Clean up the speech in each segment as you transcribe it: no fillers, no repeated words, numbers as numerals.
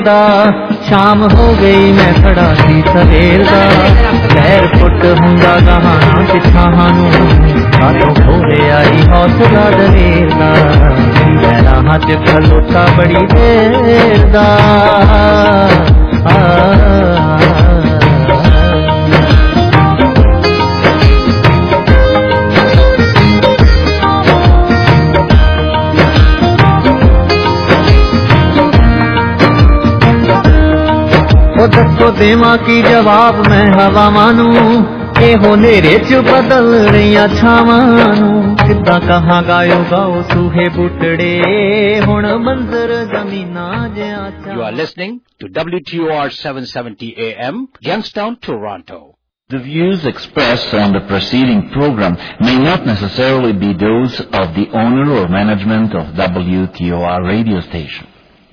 ਸ਼ਾਮ ਹੋ ਗਈ ਮੈਂ ਖੜਾ ਸੀ ਸਵੇਰ ਦਾ ਪੈਰ ਫੁੱਟ ਹੁੰਦਾ ਗਾਹਾਂ ਪਿਛਾਹਾਂ ਨੂੰ ਕਾਹਤੋਂ ਖੋਇਆ ਹੀ ਹੌਸਲਾ ਦਲੇਰ ਦਾ ਮੈਂ ਰਾਹਾਂ 'ਚ ਖਲੋਤਾ ਬੜੀ ਦੇਰ ਦਾ ਦੱਸੋ ਦੇਵਾਂ ਕੀ ਜਵਾਬ ਮੈਂ ਹਵਾਵਾਂ ਨੂੰ ਇਹੋ ਨੇਰੇ 'ਚ ਬਦਲ ਰਹੀਆਂ ਛਾਵਾਂ ਨੂੰ ਕਿੱਦਾਂ ਕਹਾਂ ਗਾਇਓ ਗਾਓ ਸੂਹੇ ਬੁੱਟੜੇ ਹੁਣ ਮੰਜ਼ਰ ਜ਼ਮੀਨਾਂ ਜਿਹਾ You are listening to WTOR 770 AM, Youngstown, Toronto. The views expressed on the preceding program may not necessarily be those of the owner or management of WTOR radio station.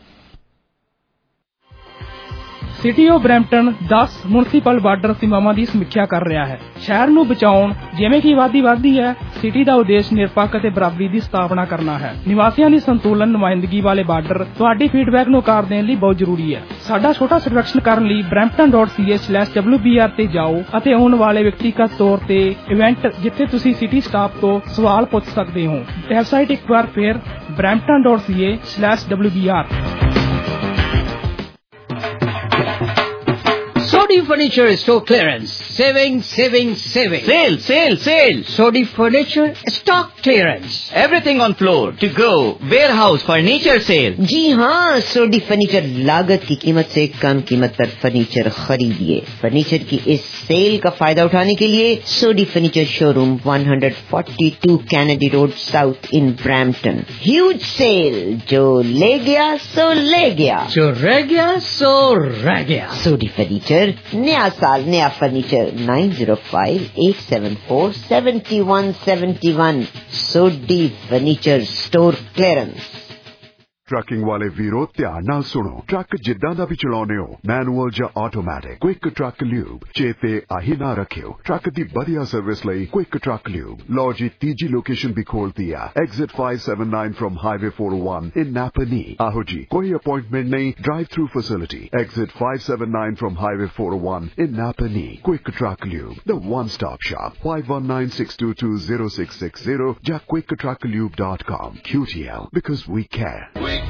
City of Brampton 10 municipal border ਸੀਮਾਵਾਂ ਦੀ ਸਮੀਖਿਆ ਕਰ ਰਿਹਾ ਹੈ। ਸ਼ਹਿਰ ਨੂੰ ਬਚਾਉਣ ਜਿਵੇਂ ਕਿ ਆਬਾਦੀ ਵਧਦੀ ਹੈ, ਸਿਟੀ ਦਾ ਉਦੇਸ਼ ਨਿਰਪੱਖ ਅਤੇ ਬਰਾਬਰੀ ਦੀ ਸਥਾਪਨਾ ਕਰਨਾ ਹੈ। ਨਿਵਾਸੀਆਂ ਦੀ ਸੰਤੁਲਨ ਨੁਮਾਇੰਦਗੀ ਵਾਲੇ ਬਾਰਡਰ ਤੁਹਾਡੀ ਫੀਡਬੈਕ ਨੂੰ ਆਕਾਰ ਦੇਣ ਲਈ ਬਹੁਤ ਜ਼ਰੂਰੀ ਹੈ। ਸਾਡਾ ਛੋਟਾ ਸਰਵੇਖਣ ਕਰਨ ਲਈ brampton.ca/WBR ਤੇ ਜਾਓ ਅਤੇ ਆਉਣ ਵਾਲੇ ਵਿਅਕਤੀਗਤ ਤੌਰ ਤੇ ਇਵੈਂਟ ਜਿੱਥੇ ਤੁਸੀਂ ਸਿਟੀ ਸਟਾਫ ਤੋਂ ਸਵਾਲ ਪੁੱਛ ਸਕਦੇ ਹੋ। ਵੈਬਸਾਈਟ ਇੱਕ ਵਾਰ ਫਿਰ brampton.ca/WBR। Sodi Furniture Store Clearance. Saving. Sale. Sodi Furniture Stock Clearance. Everything on floor, to go, warehouse, furniture sale. जी हाँ, सोडी फर्नीचर लागत की कीमत से कम कीमत पर फर्नीचर खरीदिए। फर्नीचर की इस सेल का फायदा उठाने के लिए Sodhi furniture showroom 142 Kennedy road south in Brampton. Huge sale, जो ले गया सो ले गया, जो रह गया सो रह गया। सोडी फर्नीचर, नया साल नया furniture. 905-874-7171 Sodhi furniture store clearance. Trucking ਵਾਲੇ ਵੀਰੋ ਧਿਆਨ ਨਾਲ ਸੁਣੋ। ਟਰੱਕ ਜਿੱਦਾਂ ਦਾ ਵੀ ਚਲਾਉਂਦੇ ਹੋ, ਮੈਨੂਅਲ ਜਾਂ ਆਟੋਮੈਟਿਕ, ਕੁਇਕ ਟਰੱਕ ਲਿਊਬ ਚੇਤੇ ਆਹੀ ਨਾ ਰੱਖਿਓ। ਟਰੱਕ ਦੀ ਵਧੀਆ ਸਰਵਿਸ ਲਈ ਕੁਇਕ ਟਰੱਕ ਲਿਊਬ। ਲਓ ਜੀ, ਤੀਜੀ ਲੋਕੇਸ਼ਨ ਵੀ ਖੋਲਤੀ ਆ, exit 579 from highway 401 in Napanee. ਆਹੋ ਜੀ, ਕੋਈ ਅਪਾਇੰਟਮੈਂਟ ਨਹੀਂ, drive through facility. Exit 579 from highway 401 in Napanee. Quick truck lube, the one stop shop. 5196220660 ਜਾਂ quicktrucklube.com। QTL, because we care.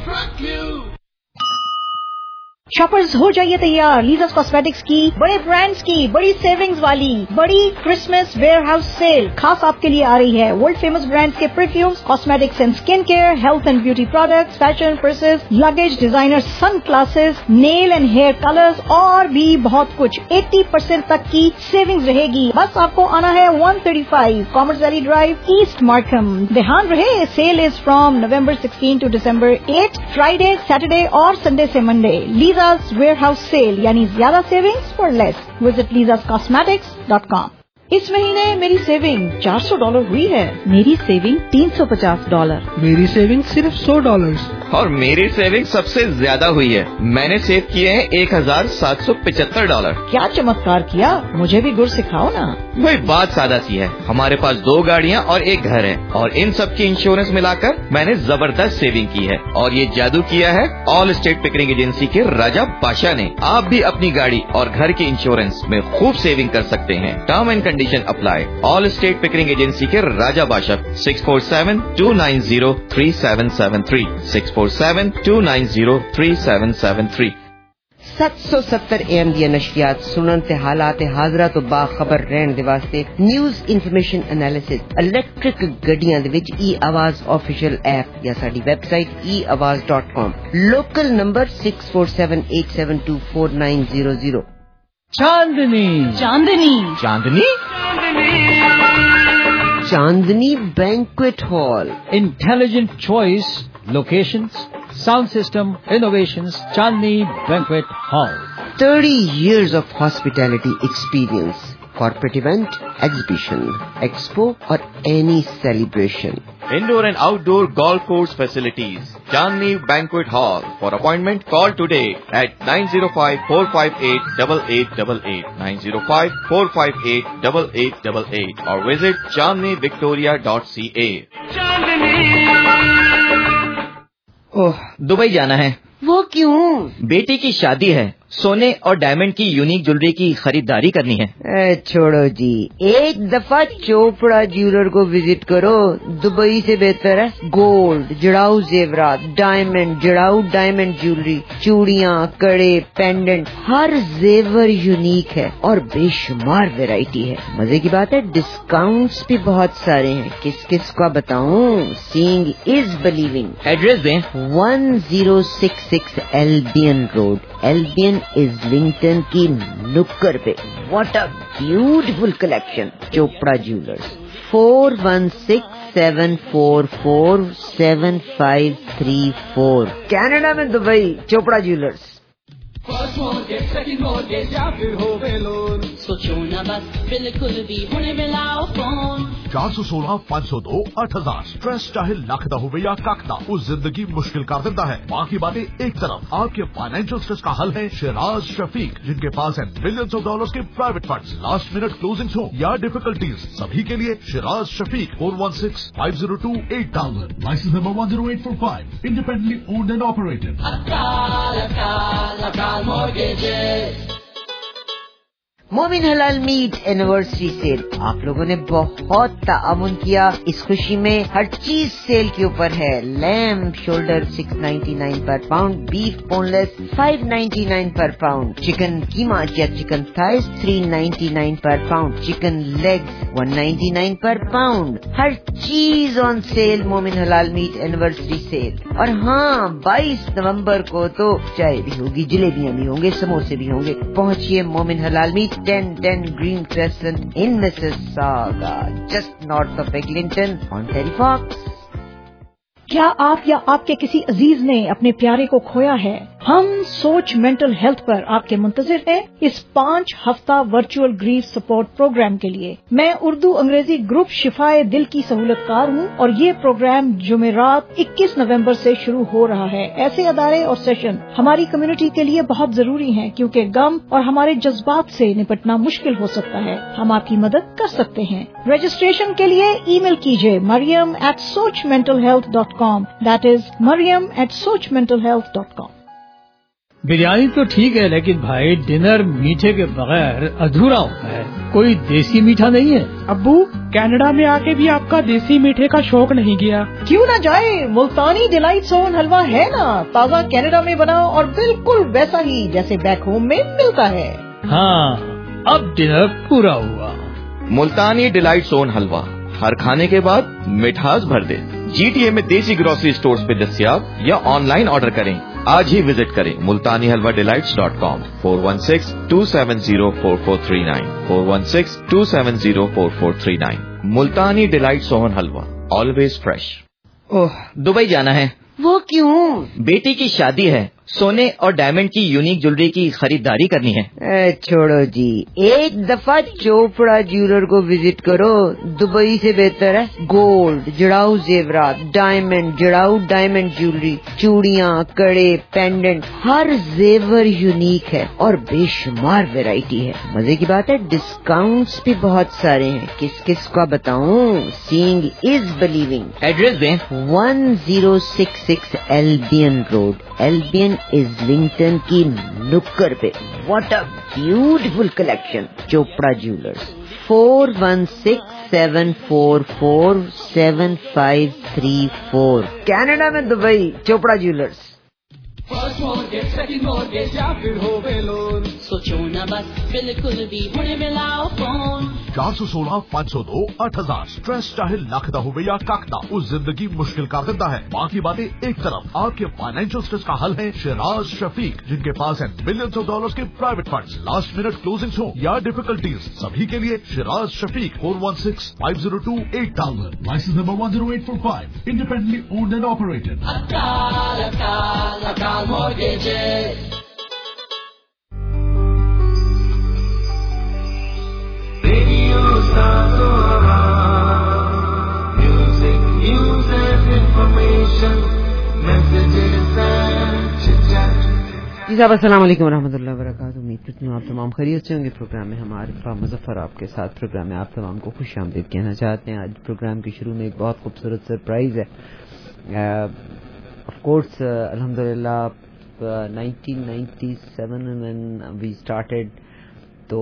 Shoppers हो जाइए तैयार लीज़ास कॉस्मेटिक्स की बड़े ब्रांड्स की बड़ी सेविंग्स वाली बड़ी क्रिसमस वेयरहाउस सेल खास आपके लिए आ रही है। वर्ल्ड फेमस ब्रांड्स के perfumes, cosmetics and skin care, health and beauty products, fashion, purses, luggage, designer sunglasses, nail and hair colours और भी बहुत कुछ। 80% तक की सेविंग्स रहेगी। बस आपको आना है 135 commerce valley drive, east Markham. ध्यान रहे, sale is from November 16 to December 8, Friday, Saturday और संडे से मंडे। लीज़ास वेयरहाउस सेल यानी ज्यादा savings for less. Visit lizascosmetics.com। इस महीने मेरी सेविंग $400 हुई है। मेरी सेविंग $350। मेरी सेविंग सिर्फ $100। और मेरी सेविंग सबसे ज्यादा हुई है। मैंने सेव किए हैं $1775। क्या चमत्कार किया, मुझे भी गुर सिखाओ ना। वही बात सादा सी है, हमारे पास 2 गाड़ियाँ और 1 घर है और इन सब की इंश्योरेंस मिलाकर मैंने जबरदस्त सेविंग की है। और ये जादू किया है ऑल स्टेट पिकरिंग एजेंसी के राजा बादशाह ने। आप भी अपनी गाड़ी और घर के इंश्योरेंस में खूब सेविंग कर सकते हैं। Term and condition apply. Allstate Pickering agency के राजा बादशाह। 647-290-3773 647-290-3773। 770 AM ਦੀਆਂ ਨਸ਼ਰੀਆਤ ਸੁਣਨ ਤੇ ਹਾਲਾਤ ਹਾਜ਼ਰਾ ਤੋਂ ਬਾਖਬਰ ਰਹਿਣ ਦੇ ਵਾਸਤੇ ਨਿਊਜ਼ ਇਨਫੋਰਮੇਸ਼ਨ ਐਨਾਲਿਸਿਸ ਇਲੈਕਟ੍ਰਿਕ ਗੱਡੀਆਂ ਦੇ ਵਿੱਚ e-ਆਵਾਜ਼ ਆਫੀਸ਼ੀਅਲ ਐਪ ਜਾਂ ਸਾਡੀ website eawaz.com। Local number 6478724900। Chandni banquet hall. Intelligent choice, locations, sound system, innovations, Chandni Banquet Hall. 30 years of hospitality experience. Corporate event, exhibition, expo or any celebration. Indoor and outdoor golf course facilities. Chandni Banquet Hall. For appointment, call today at 905-458-8888, 905-458-8888 or visit chandnivictoria.ca. Oh, Dubai जाना है। وہ کیوں؟ بیٹی کی شادی ہے, سونے اور ڈائمنڈ کی یونیک جولری کی خریداری کرنی ہے. چھوڑو جی, ایک دفعہ چوپڑا جیولر کو وزٹ کرو, دبئی سے بہتر ہے. گولڈ, جڑاؤ زیورات, ڈائمنڈ, جڑاؤ ڈائمنڈ جیولری, چوڑیاں, کڑے, پینڈنٹ, ہر زیور یونیک ہے اور بے شمار ویرائٹی ہے. مزے کی بات ہے ڈسکاؤنٹس بھی بہت سارے ہیں. کس کس کا بتاؤں؟ سینگ از بلیونگ. ایڈریس دیں. 1066 ایلبین روڈ, ایلبین ایزلنگٹن کی نکڑ پہ. What a beautiful collection. Chopra jewellers, 4167447534. Canada میں دبئی. چوپڑا جیولرز. سوچو نہ بس بالکل بھی ہونے ملاؤ فون. 416-502-8000. اسٹریس چاہے لاکھ دا ہوئے یا کاک دا, اس زندگی مشکل کر دیتا ہے. باقی باتیں ایک طرف, آپ کے فائنینشیل اسٹریس کا حل ہے شیراز شفیق, جن کے پاس ہے ملینز آف ڈالرز کے private funds. Last minute closings ہو یا ڈیفیکلٹیز, سبھی کے لیے Shiraz Shafiq. 416-502-8000. Licence number 10845. Independently owned and operated. Momin Halal meat anniversary cell. آپ لوگوں نے بہت تعاون کیا. اس خوشی میں ہر چیز سیل کے اوپر ہے. لیمب شولڈر 699 پر پاؤنڈ, بیف بون لیس 599 پر پاؤنڈ, چکن کیما یا چکن تھائز 399 پر پاؤنڈ, چکن لیگز 199 پر پاؤنڈ. ہر چیز آن سیل. مومن حلال میٹ اینیورسری سیل. اور ہاں 22 نومبر کو تو چائے بھی ہوگی, جلیبیاں بھی ہوں گے, سموسے بھی ہوں گے. پہنچیے Momin Halal meat, 1010 Green Crescent in Mississauga, just north of Eglinton, on Terry Fox. کیا آپ یا آپ کے کسی عزیز نے اپنے پیارے کو کھویا ہے؟ ہم سوچ مینٹل ہیلتھ پر آپ کے منتظر ہیں اس 5 ہفتہ ورچوئل گریف سپورٹ پروگرام کے لیے. میں اردو انگریزی گروپ شفائے دل کی سہولت کار ہوں اور یہ پروگرام جمعرات 21 نومبر سے شروع ہو رہا ہے. ایسے ادارے اور سیشن ہماری کمیونٹی کے لیے بہت ضروری ہیں کیونکہ غم اور ہمارے جذبات سے نپٹنا مشکل ہو سکتا ہے. ہم آپ کی مدد کر سکتے ہیں. رجسٹریشن کے لیے ای میل کیجیے mariam@sochmentalhealth.com. That is mariam@sochmentalhealth.com. Biryani تو ٹھیک ہے لیکن بھائی ڈنر میٹھے کے بغیر ادھورا ہوتا ہے. کوئی دیسی میٹھا نہیں ہے؟ ابو کینیڈا میں آ کے بھی آپ کا دیسی میٹھے کا شوق نہیں گیا؟ کیوں نہ جائے, ملتانی ڈیلائٹ سون حلوہ ہے نا, تازہ کینیڈا میں بنا اور بالکل ویسا ہی جیسے بیک ہوم میں ملتا ہے. ہاں اب ڈنر پورا ہوا. ملتانی ڈیلائٹ سون حلوہ ہر کھانے کے بعد مٹھاس بھر دے. GTA میں دیسی گروسری سٹورز پہ دستیاب یا آن لائن آرڈر کریں. آج ہی وزٹ کریں multanihalwadelights.com. 416-270-4439. 416-270-4439. Multani delight sohan halwa, always fresh. Dubai جانا ہے. وہ کیوں؟ بیٹی کی شادی ہے, سونے اور ڈائمنڈ کی یونیک جولری کی خریداری کرنی ہے. چھوڑو جی, ایک دفعہ چوپڑا جیولر کو وزٹ کرو, دبئی سے بہتر ہے. گولڈ, جڑاؤ زیورات, ڈائمنڈ, جڑاؤ ڈائمنڈ جیولری, چوڑیاں, کڑے, پینڈنٹ, ہر زیور یونیک ہے اور بے شمار ویرائٹی ہے. مزے کی بات ہے ڈسکاؤنٹس بھی بہت سارے ہیں. کس کس کا بتاؤں؟ سینگ از بلیونگ. ایڈریس دیں. 1066 ایلبین روڈ, ایلبین ایزلنگٹن کی نکڑ پہ. What a beautiful collection. Chopra jewellers, 4167447534. Canada میں دبئی. چوپڑا جیولرز. سوچو نہ بس بالکل بھی ہونے ملاؤ فون. 416-502-8000. اسٹریس چاہے لاکھ دا ہوئے یا کاک دا, اس زندگی مشکل کر دیتا ہے. باقی باتیں ایک طرف, آپ کے فائنینشیل اسٹریس کا حل ہے شیراز شفیق, جن کے پاس ہے ملینز آف ڈالرز کے private funds. Last minute closings ہو یا ڈیفیکلٹیز, سبھی کے لیے Shiraz Shafiq. 416-502-8000. Licence number 10845. Independently owned and operated. جی صاحب السلام علیکم ورحمۃ اللہ وبرکاتہ. امید کرتی ہوں آپ تمام خیریت سے ہوں گے. پروگرام میں ہم عارفہ مظفر آپ کے ساتھ پروگرام میں آپ تمام کو خوش آمدید کہنا چاہتے ہیں. آج پروگرام کے شروع میں ایک بہت خوبصورت سرپرائز ہے. آف کورس الحمدللہ 1997 when we started, تو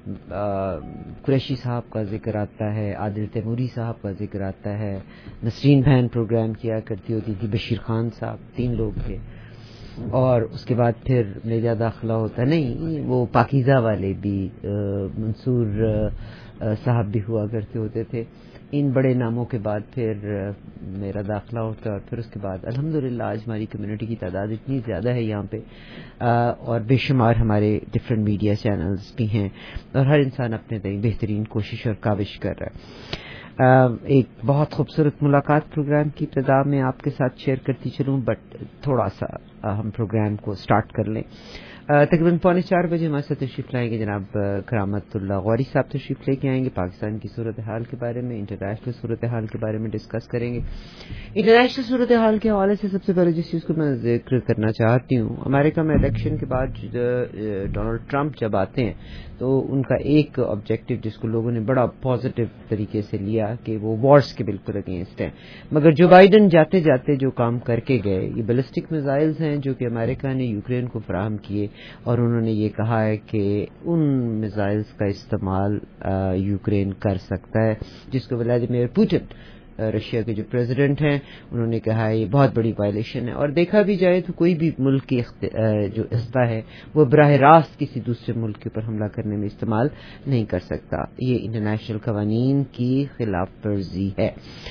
قریشی صاحب کا ذکر آتا ہے, عادل تیموری صاحب کا ذکر آتا ہے, نسرین بہن پروگرام کیا کرتی ہوتی تھی, بشیر خان صاحب, 3 لوگ تھے. اور اس کے بعد پھر میرا داخلہ ہوتا نہیں, وہ پاکیزہ والے بھی, منصور صاحب بھی ہوا کرتے ہوتے تھے. ان بڑے ناموں کے بعد پھر میرا داخلہ ہوتا ہے, اور پھر اس کے بعد الحمدللہ آج ہماری کمیونٹی کی تعداد اتنی زیادہ ہے یہاں پہ, اور بے شمار ہمارے ڈفرینٹ میڈیا چینلز بھی ہیں, اور ہر انسان اپنے تئیں بہترین کوشش اور کاوش کر رہا ہے. ایک بہت خوبصورت ملاقات پروگرام کی ابتدا میں آپ کے ساتھ شیئر کرتی چلوں, بٹ تھوڑا سا ہم پروگرام کو سٹارٹ کر لیں. تقریباً 3:45 بجے ہمارے ساتھ تشریف لائیں گے جناب کرامت اللہ غوری صاحب, تشریف لے کے آئیں گے. پاکستان کی صورتحال کے بارے میں, انٹرنیشنل صورتحال کے بارے میں ڈسکس کریں گے. انٹرنیشنل صورتحال کے حوالے سے سب سے پہلے جس چیز کو میں ذکر کرنا چاہتی ہوں, امریکہ میں الیکشن کے بعد ڈونلڈ ٹرمپ جب آتے ہیں تو ان کا ایک آبجیکٹو جس کو لوگوں نے بڑا پازیٹیو طریقے سے لیا کہ وہ وارز کے بالکل اگینسٹ ہیں, مگر جو بائیڈن جاتے جاتے جو کام کر کے گئے, یہ بیلسٹک میزائلز ہیں جو کہ امریکہ نے یوکرین کو فراہم کیے, اور انہوں نے یہ کہا ہے کہ ان میزائلز کا استعمال یوکرین کر سکتا ہے, جس کو ولادیمیر پوٹن رشیا کے جو پریزیڈنٹ ہیں انہوں نے کہا ہے یہ بہت بڑی وائلیشن ہے. اور دیکھا بھی جائے تو کوئی بھی ملک کی جو اختیار ہے وہ براہ راست کسی دوسرے ملک کے اوپر حملہ کرنے میں استعمال نہیں کر سکتا. یہ انٹرنیشنل قوانین کی خلاف ورزی ہے.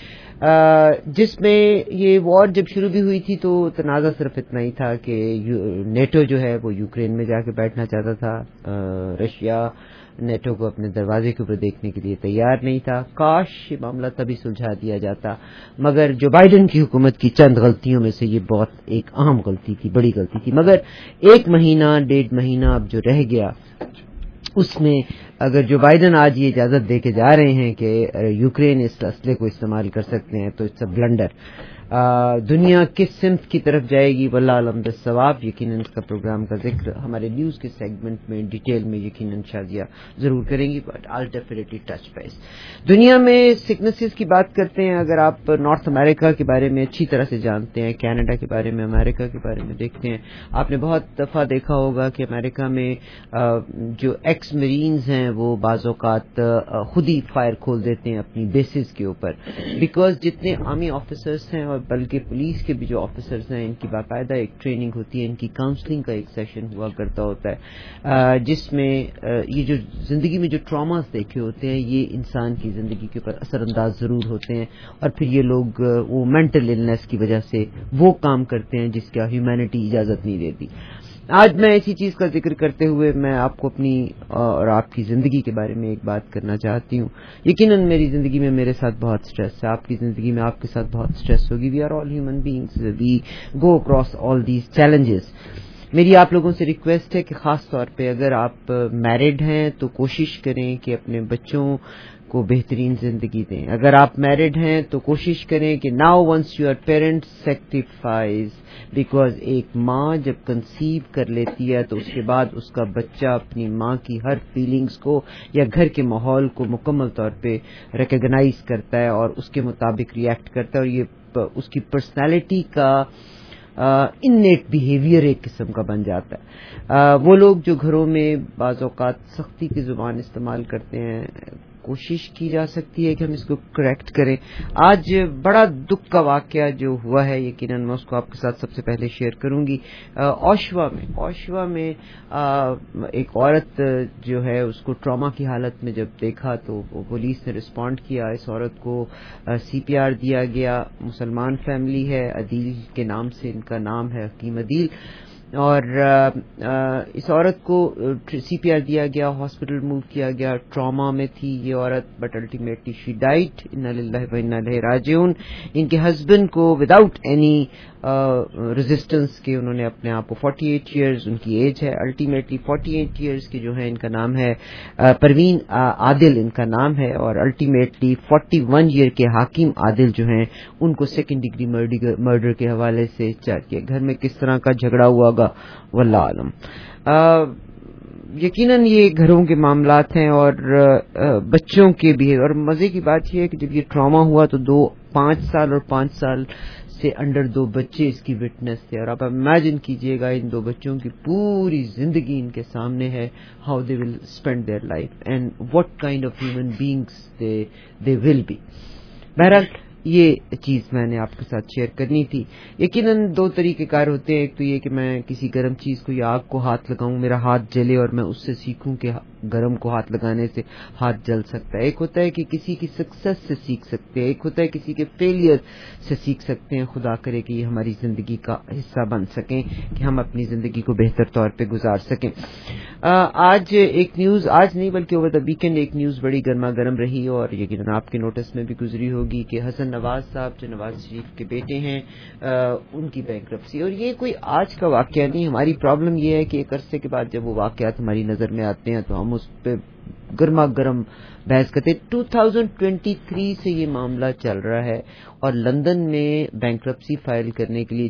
جس میں یہ وار جب شروع بھی ہوئی تھی تو تنازع صرف اتنا ہی تھا کہ نیٹو جو ہے وہ یوکرین میں جا کے بیٹھنا چاہتا تھا, رشیا نیٹو کو اپنے دروازے کے اوپر دیکھنے کے لیے تیار نہیں تھا. کاش یہ معاملہ تبھی سلجھا دیا جاتا, مگر جو بائیڈن کی حکومت کی چند غلطیوں میں سے یہ بہت ایک اہم غلطی تھی, بڑی غلطی تھی. مگر 1 مہینہ 1.5 مہینہ اب جو رہ گیا اس میں اگر جو بائیڈن آج یہ اجازت دے کے جا رہے ہیں کہ یوکرین اس اسلحے کو استعمال کر سکتے ہیں تو اٹس اے بلنڈر. دنیا کس سمت کی طرف جائے گی واللہ علم بالصواب. یقیناً اس کا پروگرام کا ذکر ہمارے نیوز کے سیگمنٹ میں ڈیٹیل میں یقیناً شازیہ ضرور کریں گی, but I'll definitely touch base. دنیا میں سکنسز کی بات کرتے ہیں, اگر آپ نارتھ امریکہ کے بارے میں اچھی طرح سے جانتے ہیں, کینیڈا کے بارے میں, امریکہ کے بارے میں دیکھتے ہیں, آپ نے بہت دفعہ دیکھا ہوگا کہ امریکہ میں جو ایکس مرینز ہیں وہ بعض اوقات خود ہی فائر کھول دیتے ہیں اپنی بیسز کے اوپر, بیکاز جتنے آرمی آفیسرز ہیں اور بلکہ پولیس کے بھی جو آفیسرز ہیں ان کی باقاعدہ ایک ٹریننگ ہوتی ہے, ان کی کاؤنسلنگ کا ایک سیشن ہوا کرتا ہوتا ہے, جس میں یہ جو زندگی میں جو ٹراماز دیکھے ہوتے ہیں یہ انسان کی زندگی کے اوپر اثر انداز ضرور ہوتے ہیں, اور پھر یہ لوگ وہ مینٹل النس کی وجہ سے وہ کام کرتے ہیں جس کا ہیومینٹی اجازت نہیں دیتی. آج میں اسی چیز کا ذکر کرتے ہوئے میں آپ کو اپنی اور آپ کی زندگی کے بارے میں ایک بات کرنا چاہتی ہوں. یقیناً میری زندگی میں میرے ساتھ بہت سٹریس ہے, آپ کی زندگی میں آپ کے ساتھ بہت سٹریس ہوگی. We are all human beings, we go across all these challenges. میری آپ لوگوں سے ریکویسٹ ہے کہ خاص طور پہ اگر آپ میرڈ ہیں تو کوشش کریں کہ اپنے بچوں کو بہترین زندگی دیں. اگر آپ میرڈ ہیں تو کوشش کریں کہ now once your parents sacrifice, because ایک ماں جب کنسیو کر لیتی ہے تو اس کے بعد اس کا بچہ اپنی ماں کی ہر فیلنگز کو یا گھر کے ماحول کو مکمل طور پہ ریکگنائز کرتا ہے اور اس کے مطابق ریئیکٹ کرتا ہے, اور یہ اس کی پرسنالٹی کا انیٹ بیہیویئر ایک قسم کا بن جاتا ہے. وہ لوگ جو گھروں میں بعض اوقات سختی کی زبان استعمال کرتے ہیں, کوشش کی جا سکتی ہے کہ ہم اس کو کریکٹ کریں. آج بڑا دکھ کا واقعہ جو ہوا ہے یقیناً میں اس کو آپ کے ساتھ سب سے پہلے شیئر کروں گی. اوشوا میں ایک عورت جو ہے اس کو ٹراما کی حالت میں جب دیکھا تو پولیس نے رسپونڈ کیا, اس عورت کو CPR دیا گیا. مسلمان فیملی ہے, عدیل کے نام سے ان کا نام ہے, حکیم عدیل, اور اس عورت کو CPR دیا گیا, ہاسپٹل موو کیا گیا. ٹراما میں تھی یہ عورت, بٹ الٹیمیٹلی شی ڈائٹ. انا للہ و انا الیہ راجعون. ان کے ہسبینڈ کو وداؤٹ اینی ریزسٹنس کے انہوں نے اپنے آپ کو 48 ایئرز ان کی ایج ہے, الٹیمیٹلی 48 ایئرز کے جو ہے ان کا نام ہے پروین عادل ان کا نام ہے, اور الٹیمیٹلی 41 ایئر کے حاکم عادل جو ہیں ان کو سیکنڈ ڈگری مرڈر کے حوالے سے چارج کیا. گھر میں کس طرح کا جھگڑا ہوا گا واللہ عالم. یقیناً یہ گھروں کے معاملات ہیں اور بچوں کے بھی. اور مزے کی بات یہ ہے کہ جب یہ ٹراما ہوا تو 5 سال اور 5 سال سے انڈر 2 بچے اس کی وٹنس تھے. اور آپ امیجن کیجئے گا ان 2 بچوں کی پوری زندگی ان کے سامنے ہے, how they will spend their life and what kind of human beings they will be. بہرحال یہ چیز میں نے آپ کے ساتھ شیئر کرنی تھی. یقیناً 2 طریقے کار ہوتے ہیں. ایک تو یہ کہ میں کسی گرم چیز کو یا آگ کو ہاتھ لگاؤں, میرا ہاتھ جلے اور میں اس سے سیکھوں کہ گرم کو ہاتھ لگانے سے ہاتھ جل سکتا ہے. ایک ہوتا ہے کہ کسی کی سکسیس سے سیکھ سکتے ہیں, ایک ہوتا ہے کسی کے فیلئر سے سیکھ سکتے ہیں. خدا کرے کہ یہ ہماری زندگی کا حصہ بن سکیں, کہ ہم اپنی زندگی کو بہتر طور پہ گزار سکیں. آج ایک نیوز, آج نہیں بلکہ اوور دا ویکینڈ ایک نیوز بڑی گرما گرم رہی اور یقیناً آپ کے نوٹس میں بھی گزری ہوگی کہ حسن نواز صاحب جو نواز شریف کے بیٹے ہیں ان کی بینکرپسی. اور یہ کوئی آج کا واقعہ نہیں. ہماری پرابلم یہ ہے کہ ایک عرصے کے بعد جب وہ واقعات ہماری نظر میں آتے ہیں تو ہم اس پہ گرما گرم بحث کرتے ہیں. 2023 سے یہ معاملہ چل رہا ہے اور لندن میں بینکرپسی فائل کرنے کے لیے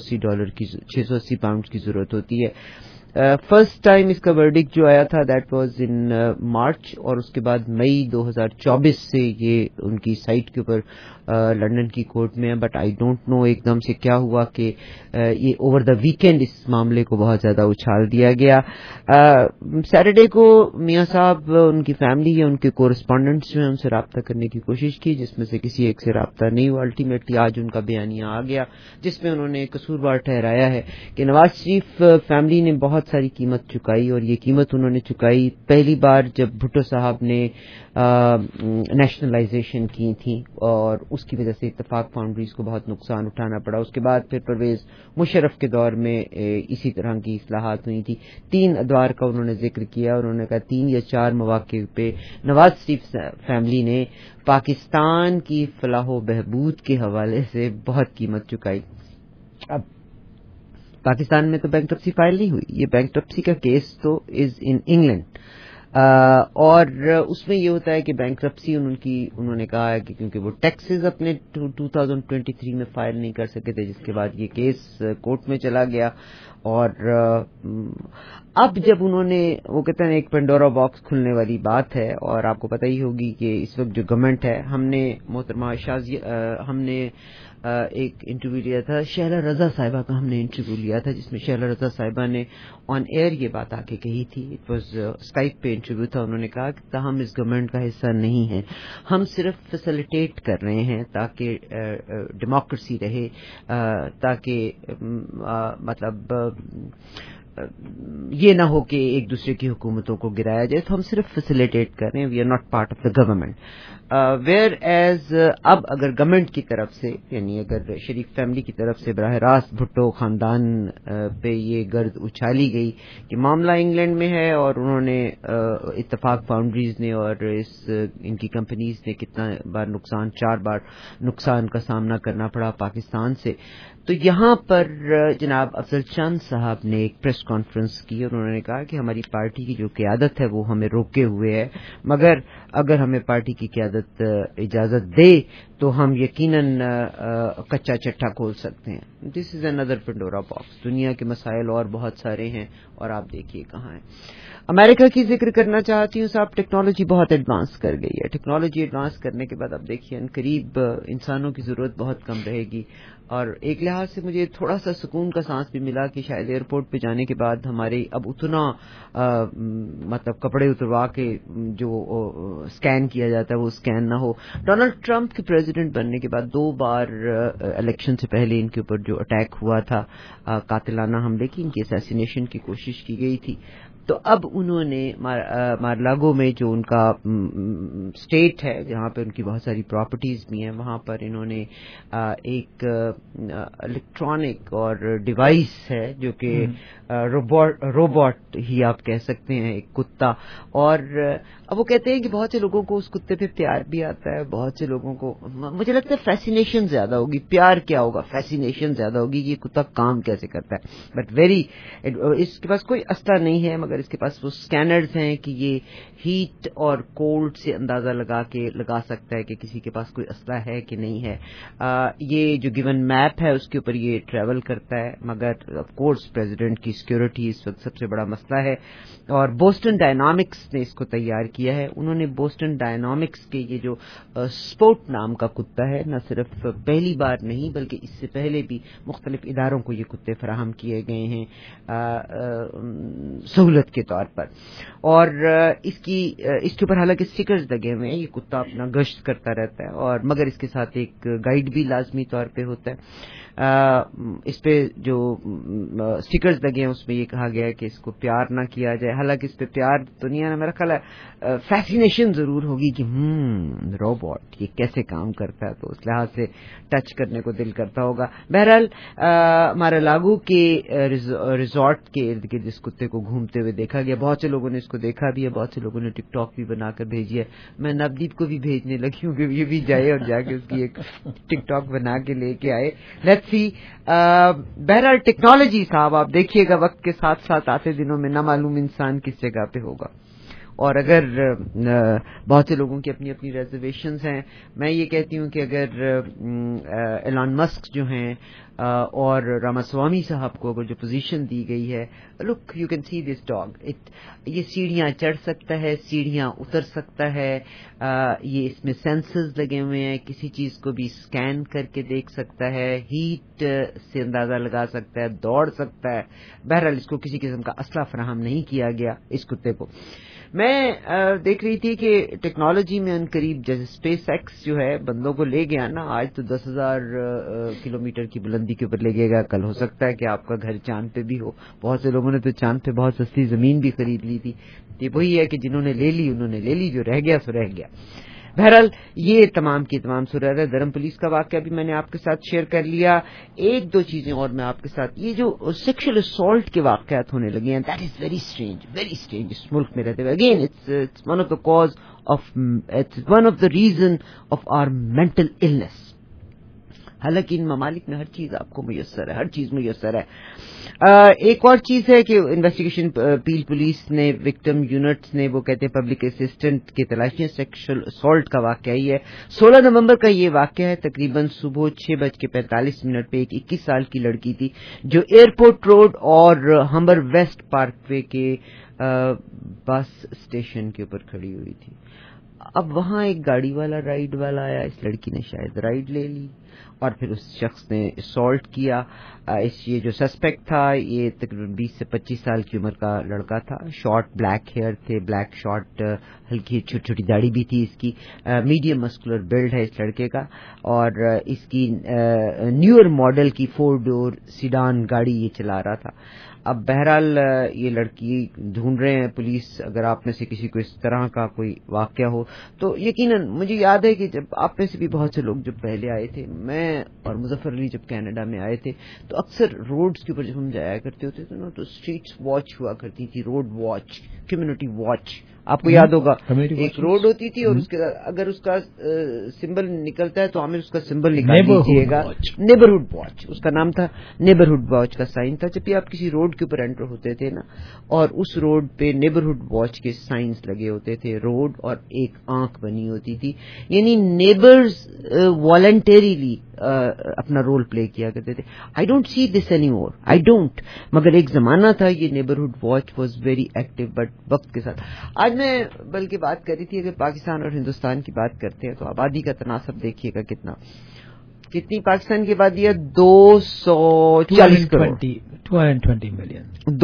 $680 کی ضرورت ہوتی ہے. فرسٹ ٹائم اس کا ورڈکٹ جو آیا تھا دیٹ واز ان مارچ, اور اس کے بعد مئی 2024 سے یہ ان کی سائٹ کے اوپر لندن کی کورٹ میں ہے. بٹ آئی ڈونٹ نو ایک دم سے کیا ہوا کہ یہ اوور دا ویکینڈ اس معاملے کو بہت زیادہ اچھال دیا گیا. سیٹرڈے کو میاں صاحب, ان کی فیملی یا ان کے کورسپونڈنٹس جو ہیں ان سے رابطہ کرنے کی کوشش کی, جس میں سے کسی ایک سے رابطہ نہیں ہوا. الٹیمیٹلی آج ان کا بیانیہ آ گیا جس میں انہوں نے قصوروار ٹھہرایا ہے کہ نواز شریف فیملی نے بہت ساری قیمت چکائی, اور یہ قیمت انہوں نے چکائی پہلی بار جب بھٹو صاحب نے نیشنلائزیشن کی تھی اور اس کی وجہ سے اتفاق فاؤنڈریز کو بہت نقصان اٹھانا پڑا. اس کے بعد پھر پرویز مشرف کے دور میں اسی طرح کی اصلاحات ہوئی تھی. 3 ادوار کا انہوں نے ذکر کیا, اور انہوں نے کہا 3 یا 4 مواقع پہ نواز شریف فیملی نے پاکستان کی فلاح و بہبود کے حوالے سے بہت قیمت چکائی. اب پاکستان میں تو بینکرپسی فائل نہیں ہوئی, یہ بینکرپسی کا کیس تو از ان انگلینڈ, اور اس میں یہ ہوتا ہے کہ بینکرپسی انہوں نے کہا ہے کہ کیونکہ وہ ٹیکسز اپنے 2023 میں فائل نہیں کر سکے تھے, جس کے بعد یہ کیس کورٹ میں چلا گیا. اور اب جب انہوں نے, وہ کہتے ہیں ایک پینڈورا باکس کھلنے والی بات ہے, اور آپ کو پتہ ہی ہوگی کہ اس وقت جو گورنمنٹ ہے, ہم نے محترمہ ہم نے ایک انٹرویو لیا تھا, شہلا رضا صاحبہ کا ہم نے انٹرویو لیا تھا, جس میں شہلا رضا صاحبہ نے آن ایئر یہ بات آ کے کہی تھی. اٹ واز اسکائپ پہ انٹرویو تھا. انہوں نے کہا کہ ہم اس گورنمنٹ کا حصہ نہیں ہیں, ہم صرف فیسیلیٹیٹ کر رہے ہیں تاکہ ڈیموکریسی رہے, تاکہ مطلب یہ نہ ہو کہ ایک دوسرے کی حکومتوں کو گرایا جائے, تو ہم صرف فیسیلیٹیٹ کر رہے ہیں, we are not part of the government. Whereas اب اگر گورنمنٹ کی طرف سے, یعنی اگر شریف فیملی کی طرف سے براہ راست بھٹو خاندان پہ یہ گرد اچھالی گئی کہ معاملہ انگلینڈ میں ہے اور انہوں نے اتفاق فاؤنڈریز نے اور ان کی کمپنیز نے کتنا بار نقصان, 4 بار نقصان کا سامنا کرنا پڑا پاکستان سے, تو یہاں پر جناب افضل چند صاحب نے ایک پریس کانفرنس کی اور انہوں نے کہا کہ ہماری پارٹی کی جو قیادت ہے وہ ہمیں روکے ہوئے ہے, مگر اگر ہمیں پارٹی کی قیادت اجازت دے تو ہم یقیناً کچا چٹھا کھول سکتے ہیں. دس از اندر پنڈورا باکس. دنیا کے مسائل اور بہت سارے ہیں اور آپ دیکھیے کہاں ہیں. امریکہ کی ذکر کرنا چاہتی ہوں صاحب. ٹیکنالوجی بہت ایڈوانس کر گئی ہے. ٹیکنالوجی ایڈوانس کرنے کے بعد اب دیکھیے ان قریب انسانوں کی ضرورت بہت کم رہے گی, اور ایک لحاظ سے مجھے تھوڑا سا سکون کا سانس بھی ملا کہ شاید ایئرپورٹ پہ جانے کے بعد ہمارے اب اتنا مطلب کپڑے اتروا کے جو اسکین کیا جاتا ہے وہ اسکین نہ ہو. ڈونلڈ ٹرمپ کے پریزیڈنٹ بننے کے بعد 2 بار الیکشن سے پہلے ان کے اوپر جو اٹیک ہوا تھا, قاتلانہ حملے کی, ان کی اسیسینیشن کی کوشش کی گئی تھی. تو اب انہوں نے مارلاگو میں جو ان کا اسٹیٹ ہے جہاں پہ ان کی بہت ساری پراپرٹیز بھی ہیں, وہاں پر انہوں نے ایک الیکٹرانک اور ڈیوائس ہے جو کہ روبوٹ ہی آپ کہہ سکتے ہیں, ایک کتا, اور اب وہ کہتے ہیں کہ بہت سے لوگوں کو اس کتے پہ پیار بھی آتا ہے, بہت سے لوگوں کو مجھے لگتا ہے فیسینیشن زیادہ ہوگی, پیار کیا ہوگا, فیسینیشن زیادہ ہوگی کہ یہ کتا کام کیسے کرتا ہے. بٹ اس کے پاس کوئی اسلحہ نہیں ہے, مگر اس کے پاس وہ اسکینرز ہیں کہ یہ ہیٹ اور کولڈ سے اندازہ لگا سکتا ہے کہ کسی کے پاس کوئی اسلحہ ہے کہ نہیں ہے. یہ جو گیون میپ ہے اس کے اوپر یہ ٹریول کرتا ہے, مگر آف کورس پریزیڈنٹ کی سیکورٹی اس وقت سب سے بڑا مسئلہ ہے, اور بوسٹن ڈائنامکس نے اس کو تیار کیا ہے. انہوں نے بوسٹن ڈائنامکس کے یہ جو اسپوٹ نام کا کا کتا ہے. نہ صرف پہلی بار نہیں بلکہ اس سے پہلے بھی مختلف اداروں کو یہ کتے فراہم کیے گئے ہیں سہولت کے طور پر. اور اس کے اوپر حالانکہ اسٹیکرز لگے ہوئے ہیں. یہ کتا اپنا گشت کرتا رہتا ہے اور مگر اس کے ساتھ ایک گائیڈ بھی لازمی طور پہ ہوتا ہے. اس پہ جو اسٹیکرز لگے ہیں اس میں یہ کہا گیا ہے کہ اس کو پیار نہ کیا جائے. حالانکہ اس پہ پیار دنیا میں میرا خیال ہے فیسینیشن ضرور ہوگی کہ روبوٹ یہ کیسے کام کرتا ہے, تو اس لحاظ سے ٹچ کرنے کو دل کرتا ہوگا. بہرحال ہمارا لاگو کے ریزورٹ کے ارد گرد اس کتے کو گھومتے ہوئے دیکھا گیا. بہت سے لوگوں نے اس کو دیکھا بھی ہے, بہت سے لوگوں نے ٹک ٹاک بھی بنا کر بھیجی ہے. میں نبدیپ کو بھی بھیجنے لگی ہوں کہ یہ بھی جائے اور جا کے اس کی ایک ٹک ٹاک بنا کے لے کے آئے. Let's see. بہرحال ٹیکنالوجی صاحب آپ دیکھیے گا وقت کے ساتھ ساتھ آتے دنوں میں نہ معلوم انسان کس جگہ پہ ہوگا. اور اگر بہت سے لوگوں کی اپنی اپنی ریزرویشنز ہیں, میں یہ کہتی ہوں کہ اگر ایلان مسک جو ہیں اور راماسوامی صاحب کو اگر جو پوزیشن دی گئی ہے, look you can see this dog, یہ سیڑھیاں چڑھ سکتا ہے, سیڑھیاں اتر سکتا ہے, یہ اس میں سینسرز لگے ہوئے ہیں, کسی چیز کو بھی اسکین کر کے دیکھ سکتا ہے, ہیٹ سے اندازہ لگا سکتا ہے, دوڑ سکتا ہے. بہرحال اس کو کسی قسم کا اسلحہ فراہم نہیں کیا گیا اس کتے کو. میں دیکھ رہی تھی کہ ٹیکنالوجی میں ان قریب جیسے اسپیس ایکس جو ہے بندوں کو لے گیا نا, آج تو 10,000 کلومیٹر کی بلندی کے اوپر لے گئے گا, کل ہو سکتا ہے کہ آپ کا گھر چاند پہ بھی ہو. بہت سے لوگوں نے تو چاند پہ بہت سستی زمین بھی خرید لی تھی. یہ وہی ہے کہ جنہوں نے لے لی انہوں نے لے لی, جو رہ گیا سو رہ گیا. بہرحال یہ تمام کی تمام صورت ہے. درہم پولیس کا واقعہ بھی میں نے آپ کے ساتھ شیئر کر لیا. ایک دو چیزیں اور میں آپ کے ساتھ, یہ جو سیکشل اسالٹ کے واقعات ہونے لگے ہیں, دیٹ از ویری اسٹرینج اس ملک میں رہتے ہوئے. Again it's one of the cause of, it's one of the reason of our mental illness. حالانکہ ان ممالک میں ہر چیز آپ کو میسر ہے, ہر چیز میسر ہے. ایک اور چیز ہے کہ انویسٹیگیشن پیل پولیس نے وکٹم یونٹس نے وہ کہتے ہیں پبلک اسسٹنٹ کی تلاشیاں سیکشل اسالٹ کا واقعہ ہی ہے. 16 نومبر کا یہ واقعہ ہے. تقریباً صبح 6:45 پہ ایک 21 سال کی لڑکی تھی جو ایئرپورٹ روڈ اور ہمبر ویسٹ پارک وے کے بس اسٹیشن کے اوپر کھڑی ہوئی تھی. اب وہاں ایک گاڑی والا رائڈ والا آیا, اس لڑکی نے شاید رائڈ لے لی اور پھر اس شخص نے اسالٹ کیا. یہ جو سسپیکٹ تھا یہ تقریباً 20 سے 25 سال کی عمر کا لڑکا تھا. شارٹ بلیک ہیئر تھے, بلیک شارٹ, ہلکی چھوٹی چھوٹی داڑھی بھی تھی اس کی. میڈیم مسکولر بلڈ ہے اس لڑکے کا, اور اس کی نیور ماڈل کی 4 ڈور سیڈان گاڑی یہ چلا رہا تھا. اب بہرحال یہ لڑکی ڈھونڈ رہے ہیں پولیس. اگر آپ میں سے کسی کو اس طرح کا کوئی واقعہ ہو تو یقیناً مجھے یاد ہے کہ جب آپ میں سے بھی بہت سے لوگ جب پہلے آئے تھے, میں اور مظفر علی جب کینیڈا میں آئے تھے, تو اکثر روڈز کے اوپر جب ہم جایا کرتے ہوتے تھے نا تو اسٹریٹس واچ ہوا کرتی تھی, روڈ واچ, کمیونٹی واچ. آپ کو یاد ہوگا ایک روڈ ہوتی تھی اور اس کے اگر اس کا سمبل نکلتا ہے تو ہمیں اس کا سمبل نکال دیجیے گا. نیبرہڈ واچ اس کا نام تھا, نیبرہڈ واچ کا سائن تھا. جب بھی آپ کسی روڈ کے اوپر انٹر ہوتے تھے نا اور اس روڈ پہ نیبرہڈ واچ کے سائنس لگے ہوتے تھے, روڈ اور ایک آنکھ بنی ہوتی تھی, یعنی نیبرز والنٹریلی اپنا رول پلے کیا کرتے تھے. I don't see this any more, I don't. مگر ایک زمانہ تھا یہ neighbourhood watch was very active. But وقت کے ساتھ آج میں بلکہ بات کر رہی تھی اگر پاکستان اور ہندوستان کی بات کرتے ہیں تو آبادی کا تناسب دیکھیے گا کتنی پاکستان کی آبادی ہے, 240 کروڑ, 220 ملین,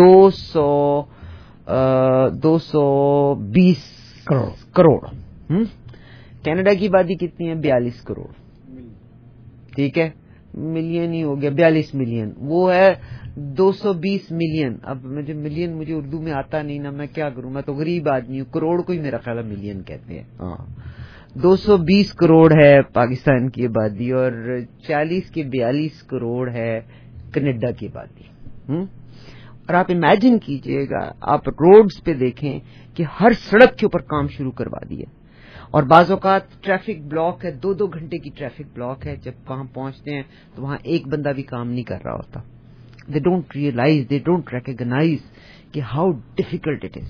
220 کروڑ. کینیڈا کی آبادی کتنی ہے, 42 کروڑ. ٹھیک ہے, ملین ہی ہو گیا, 42 ملین. وہ ہے 220 ملین. اب مجھے اردو میں آتا نہیں نا, میں کیا کروں, میں تو غریب آدمی ہوں. کروڑ کو ہی میرا خیال ہے ملین کہتے ہیں. ہاں 220 کروڑ ہے پاکستان کی آبادی اور 40 کے 42 کروڑ ہے کینیڈا کی آبادی. اور آپ امیجن کیجئے گا, آپ روڈز پہ دیکھیں کہ ہر سڑک کے اوپر کام شروع کروا دیا, اور بعض اوقات ٹریفک بلاک ہے, 2 گھنٹے کی ٹریفک بلاک ہے. جب وہاں پہنچتے ہیں تو وہاں ایک بندہ بھی کام نہیں کر رہا ہوتا. They don't realize, they don't recognize کہ how difficult it is.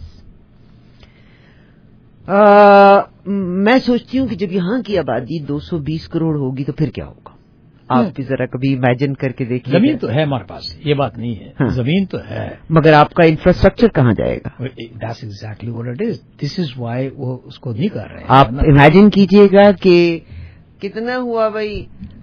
میں سوچتی ہوں کہ جب یہاں کی آبادی 220 کروڑ ہوگی تو پھر کیا ہوگا. آپ بھی ذرا کبھی امیجن کر کے دیکھیے. زمین تو ہے ہمارے پاس, یہ بات نہیں ہے, زمین تو ہے, مگر آپ کا انفراسٹرکچر کہاں جائے گا. That's exactly what it is. This is why وہ اس کو نہیں کر رہے ہیں. آپ امیجن کیجئے گا کہ کتنا ہوا بھائی؟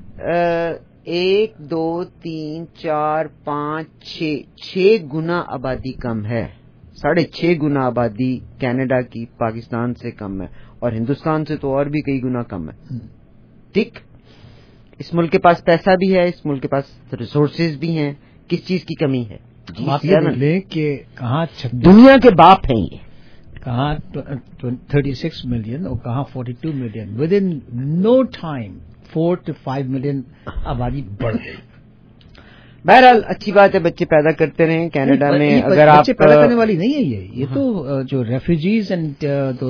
1 2 3 4 5 6 گنا آبادی کم ہے. 6.5 گنا آبادی کینیڈا کی پاکستان سے کم ہے, اور ہندوستان سے تو اور بھی کئی گنا کم ہے. ٹھیک, اس ملک کے پاس پیسہ بھی ہے, اس ملک کے پاس ریسورسز بھی ہیں. کس چیز کی کمی ہے؟ آپ یہ لیں کہ کہاں دنیا کے باپ ہیں یہ, کہاں 36 ملین اور کہاں 42 million. With in no time 4 to 5 million آبادی بڑھ گئی. بہرحال اچھی بات ہے, بچے پیدا کرتے رہیں کینیڈا میں. اگر آپ بچے پیدا کرنے والی نہیں ہے یہ تو جو ریفیوجیز اینڈ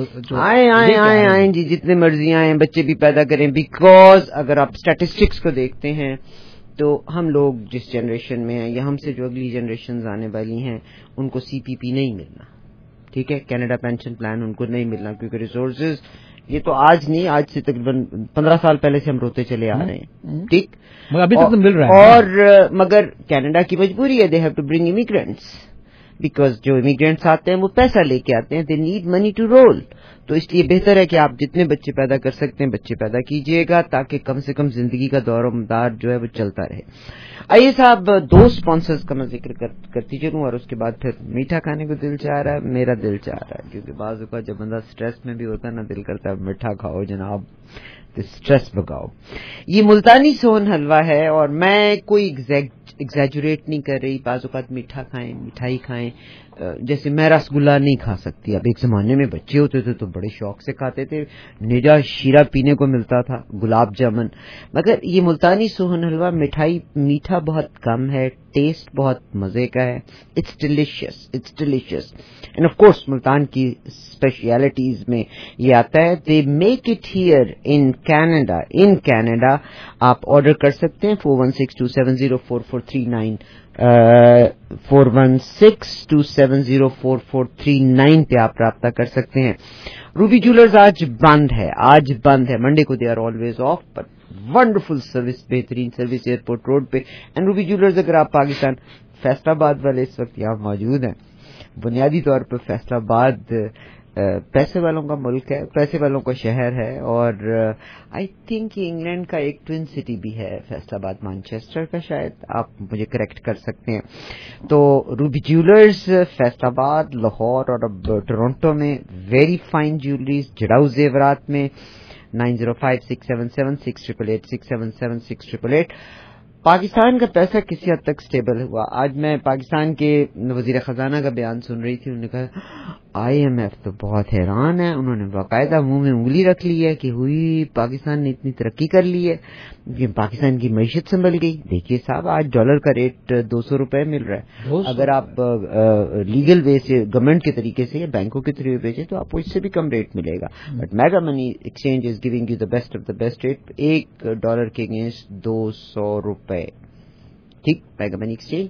آئیں جی, جتنے مرضی آئیں, بچے بھی پیدا کریں. بیکاز اگر آپ اسٹیٹسٹکس کو دیکھتے ہیں تو ہم لوگ جس جنریشن میں ہیں یا ہم سے جو اگلی جنریشنز آنے والی ہیں ان کو CPP نہیں ملنا. ٹھیک ہے, کینیڈا پینشن پلان ان کو نہیں ملنا, کیونکہ ریسورسز یہ تو آج نہیں, آج سے تقریباً 15 سال پہلے سے ہم روتے چلے آ رہے ہیں. ٹھیک, ابھی تک تو مل رہا ہے. اور مگر کینیڈا کی مجبوری ہے, they have to bring immigrants, because جو امیگرینٹس آتے ہیں وہ پیسہ لے کے آتے ہیں, they need money to roll. تو اس لیے بہتر ہے کہ آپ جتنے بچے پیدا کر سکتے ہیں بچے پیدا کیجئے گا, تاکہ کم سے کم زندگی کا دور و مدار جو ہے وہ چلتا رہے. آئیے صاحب, 2 اسپانسرز کا میں ذکر کرتی چلوں, اور اس کے بعد پھر میٹھا کھانے کو دل چاہ رہا ہے. میرا دل چاہ رہا ہے, کیونکہ بعض اوقات جب بندہ اسٹریس میں بھی ہوتا ہے نا, دل کرتا ہے میٹھا کھاؤ جناب, اسٹریس بگاؤ. یہ ملتانی سون حلوہ ہے, اور میں کوئی ایگزیجوریٹ نہیں کر رہی. بعض اوقات میٹھا کھائیں, مٹھائی کھائیں. جیسے میں رسگلہ نہیں کھا سکتی, اب ایک زمانے میں بچے ہوتے تھے تو بڑے شوق سے کھاتے تھے, نیجا شیرہ پینے کو ملتا تھا, گلاب جامن. مگر یہ ملتانی سوہن حلوہ مٹھائی میٹھا بہت کم ہے, ٹیسٹ بہت مزے کا ہے. It's delicious. And of course Multan کی اسپیشلٹیز میں یہ آتا ہے, they make it here in Canada. آپ آرڈر کر سکتے ہیں 4162704439 4162704439 پہ آپ رابطہ کر سکتے ہیں. روبی جولرز آج بند ہے. منڈے کو they are always off, but wonderful service, بہترین سروس ایئرپورٹ روڈ پہ. اینڈ روبی جولرز, اگر آپ پاکستان فیصل آباد والے اس وقت یہاں موجود ہیں, بنیادی طور پر فیصل آباد پیسے والوں کا ملک ہے, پیسے والوں کا شہر ہے, اور آئی تھنک انگلینڈ کا ایک ٹوین سٹی بھی ہے فیصل آباد, مانچسٹر کا, شاید آپ مجھے کریکٹ کر سکتے ہیں. تو روبی جیولرز فیصل آباد, لاہور اور اب ٹورنٹو میں ویری فائن جیولریز, جڑاؤ زیورات میں 9056776888 6776688. پاکستان کا پیسہ کسی حد تک سٹیبل ہوا. آج میں پاکستان کے وزیر خزانہ کا بیان سن رہی تھی, انہوں نے کہا IMF تو بہت حیران ہے, انہوں نے باقاعدہ منہ میں انگلی رکھ لی ہے کہ ہوئی پاکستان نے اتنی ترقی کر لی ہے, پاکستان کی معیشت سنبھل گئی. دیکھیے صاحب, آج ڈالر کا ریٹ 200 روپے مل رہا ہے. اگر آپ لیگل وے سے گورنمنٹ کے طریقے سے یا بینکوں کے طریقے بیچیں تو آپ کو اس سے بھی کم ریٹ ملے گا. But Mega Money Exchange is giving you the best of the best rate, $1 کے اگینسٹ 200 روپے. ٹھیک, میگا منی ایکسچینج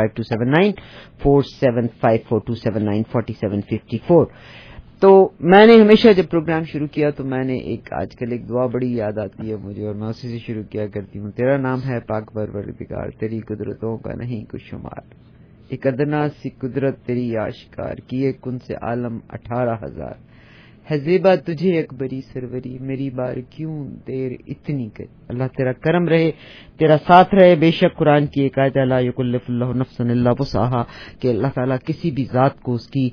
905279475427944754. تو میں نے ہمیشہ جب پروگرام شروع کیا تو میں نے آج کل ایک دعا بڑی یاد آتی ہے مجھے, اور میں اسی سے شروع کیا کرتی ہوں. تیرا نام ہے پاک پروردگار, تیری قدرتوں کا نہیں کچھ شمار, ایک ادنا سی قدرت تیری آشکار, کیے کن سے عالم 18,000. ہے زیبا تجھے اکبری سروری, میری بار کیوں دیر اتنی کر. اللہ تیرا کرم رہے, تیرا ساتھ رہے. بے شک قرآن کی ایک آیت ہے, لا یکلف اللہ نفسا الا وسعها, کہ اللہ تعالیٰ کسی بھی ذات کو اس کی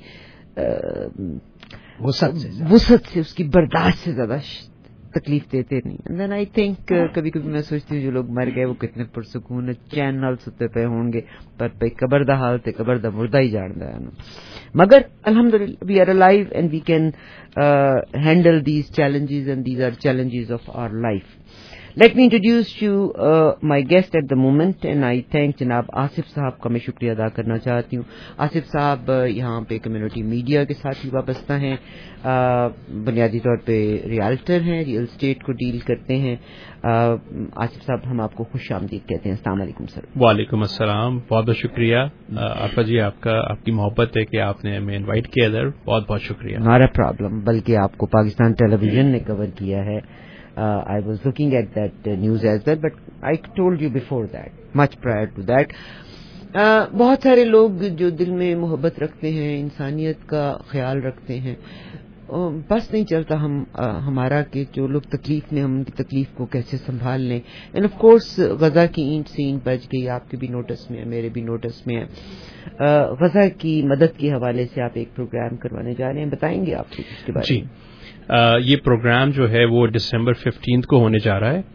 وسعت سے, اس کی برداشت سے زیادہ تکلیف دیتے نہیں. اینڈ دین آئی تھنک کبھی کبھی میں سوچتی ہوں جو لوگ مر گئے وہ کتنے پرسکون چین نال ستے پہ ہوں گے, پر پہ قبر دا حال تے قبر دا مردہ ہی جاندا ہے. مگر الحمدللہ we are alive and we can handle these challenges, and these are challenges of our life. Let me introduce you my guest at the moment, and I thank جناب آصف صاحب کا میں شکریہ ادا کرنا چاہتی ہوں. آصف صاحب یہاں پہ کمیونٹی میڈیا کے ساتھ ہی وابستہ ہیں, بنیادی طور پہ ریالٹر ہیں, ریئل اسٹیٹ کو ڈیل کرتے ہیں. آصف صاحب, ہم آپ کو خوش آمدید کہتے ہیں. السلام علیکم سر. وعلیکم السلام, بہت بہت شکریہ آپا جی, آپ کی محبت ہے کہ آپ نے ہمیں انوائٹ کیا ادھر, بہت بہت شکریہ. ناٹ اے پرابلم, بلکہ آپ کو پاکستان ٹیلی ویژن نے کور کیا ہے. I was looking at that news as well, but I told you before that, much prior to that. بہت سارے لوگ جو دل میں محبت رکھتے ہیں, انسانیت کا خیال رکھتے ہیں, بس نہیں چلتا ہمارا کہ جو لوگ تکلیف میں ہم ان کی تکلیف کو کیسے سنبھال لیں. اینڈ آف کورس غزہ کی اینٹ سے اینٹ بچ گئی، آپ کے بھی نوٹس میں ہے، میرے بھی نوٹس میں ہے. غزہ کی مدد کے حوالے سے آپ ایک پروگرام کروانے جا رہے ہیں، بتائیں گے آپ اس کے بارے میں؟ جی، یہ پروگرام جو ہے وہ December 15 کو ہونے جا رہا ہے،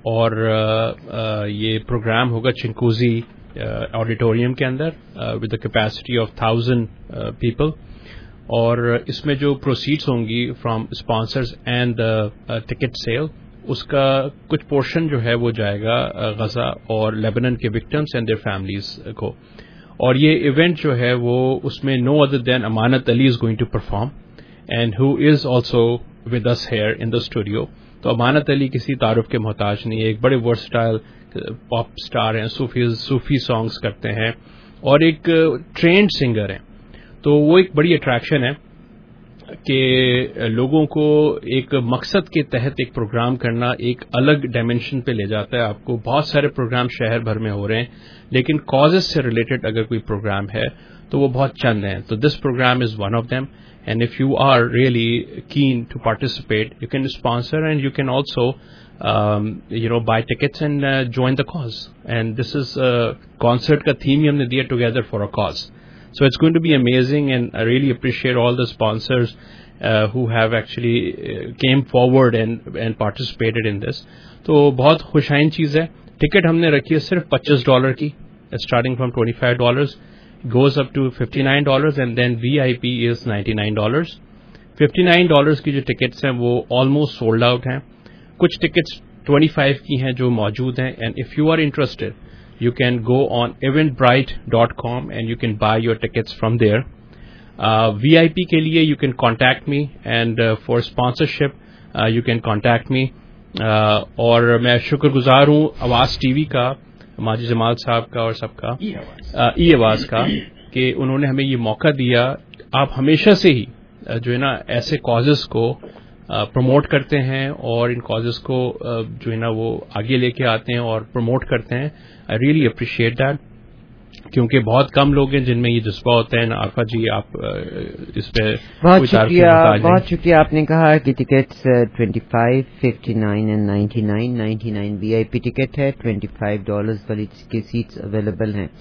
اور یہ پروگرام ہوگا چنکوزی آڈیٹوریم کے اندر with the capacity of 1000 people. اور اس میں جو پروسیڈز ہوں گی from sponsors and ticket sale, اس کا کچھ پورشن جو ہے وہ جائے گا غزہ اور لیبنن کے وکٹمس اینڈ دیئر فیملیز کو. اور یہ ایونٹ جو ہے وہ اس میں نو other than Amanat Ali is going to perform and who is also with us here in the studio. تو امانت علی کسی تعارف کے محتاج نہیں ہے، ایک بڑے ورسٹائل پاپ اسٹار ہیں، صوفی سانگز کرتے ہیں اور ایک ٹرینڈ سنگر ہیں. تو وہ ایک بڑی اٹریکشن ہے کہ لوگوں کو ایک مقصد کے تحت ایک پروگرام کرنا ایک الگ ڈائمینشن پہ لے جاتا ہے. آپ کو بہت سارے پروگرام شہر بھر میں ہو رہے ہیں، لیکن کازز سے ریلیٹڈ اگر کوئی پروگرام ہے تو وہ بہت چند ہیں. تو this programme is one of them. And if you are really keen to participate, you can sponsor and you can also, buy tickets and join the cause. And this is concert ka theme humne diya together for a cause. So it's going to be amazing, and I really appreciate all the sponsors who have actually came forward and participated in this. تو بہت خوشائن چیز ہے. Ticket ہم نے رکھی ہے صرف $25 کی, starting from $25. goes up to $59 and then VIP is $99. $59 کی جو ٹکٹس ہیں وہ آلموسٹ سولڈ آؤٹ ہیں. کچھ ٹکٹس 25 کی ہیں جو موجود ہیں. And if you are interested you can go on eventbrite.com and you can buy your tickets from there. VIP کے لیے you can contact me, and for sponsorship you can contact me. اور میں شکر گزار ہوں آواز ٹی وی کا, ماجد جمال صاحب کا اور سب کا, ای آواز کا, کہ انہوں نے ہمیں یہ موقع دیا. آپ ہمیشہ سے ہی جو ہے نا ایسے کازز کو پروموٹ کرتے ہیں اور ان کازز کو جو ہے نا وہ آگے لے کے آتے ہیں اور پروموٹ کرتے ہیں. آئی ریئلی اپریشیٹ دیٹ, کیونکہ بہت کم لوگ ہیں جن میں یہ جذبہ ہوتا ہے. عارفہ جی آپ اس پہ بہت شکریہ. آپ نے کہا کہ ٹکٹس 25, 59 and 99 VIP ٹکٹ ہے, $25 والی کی سیٹس اویلیبل ہیں.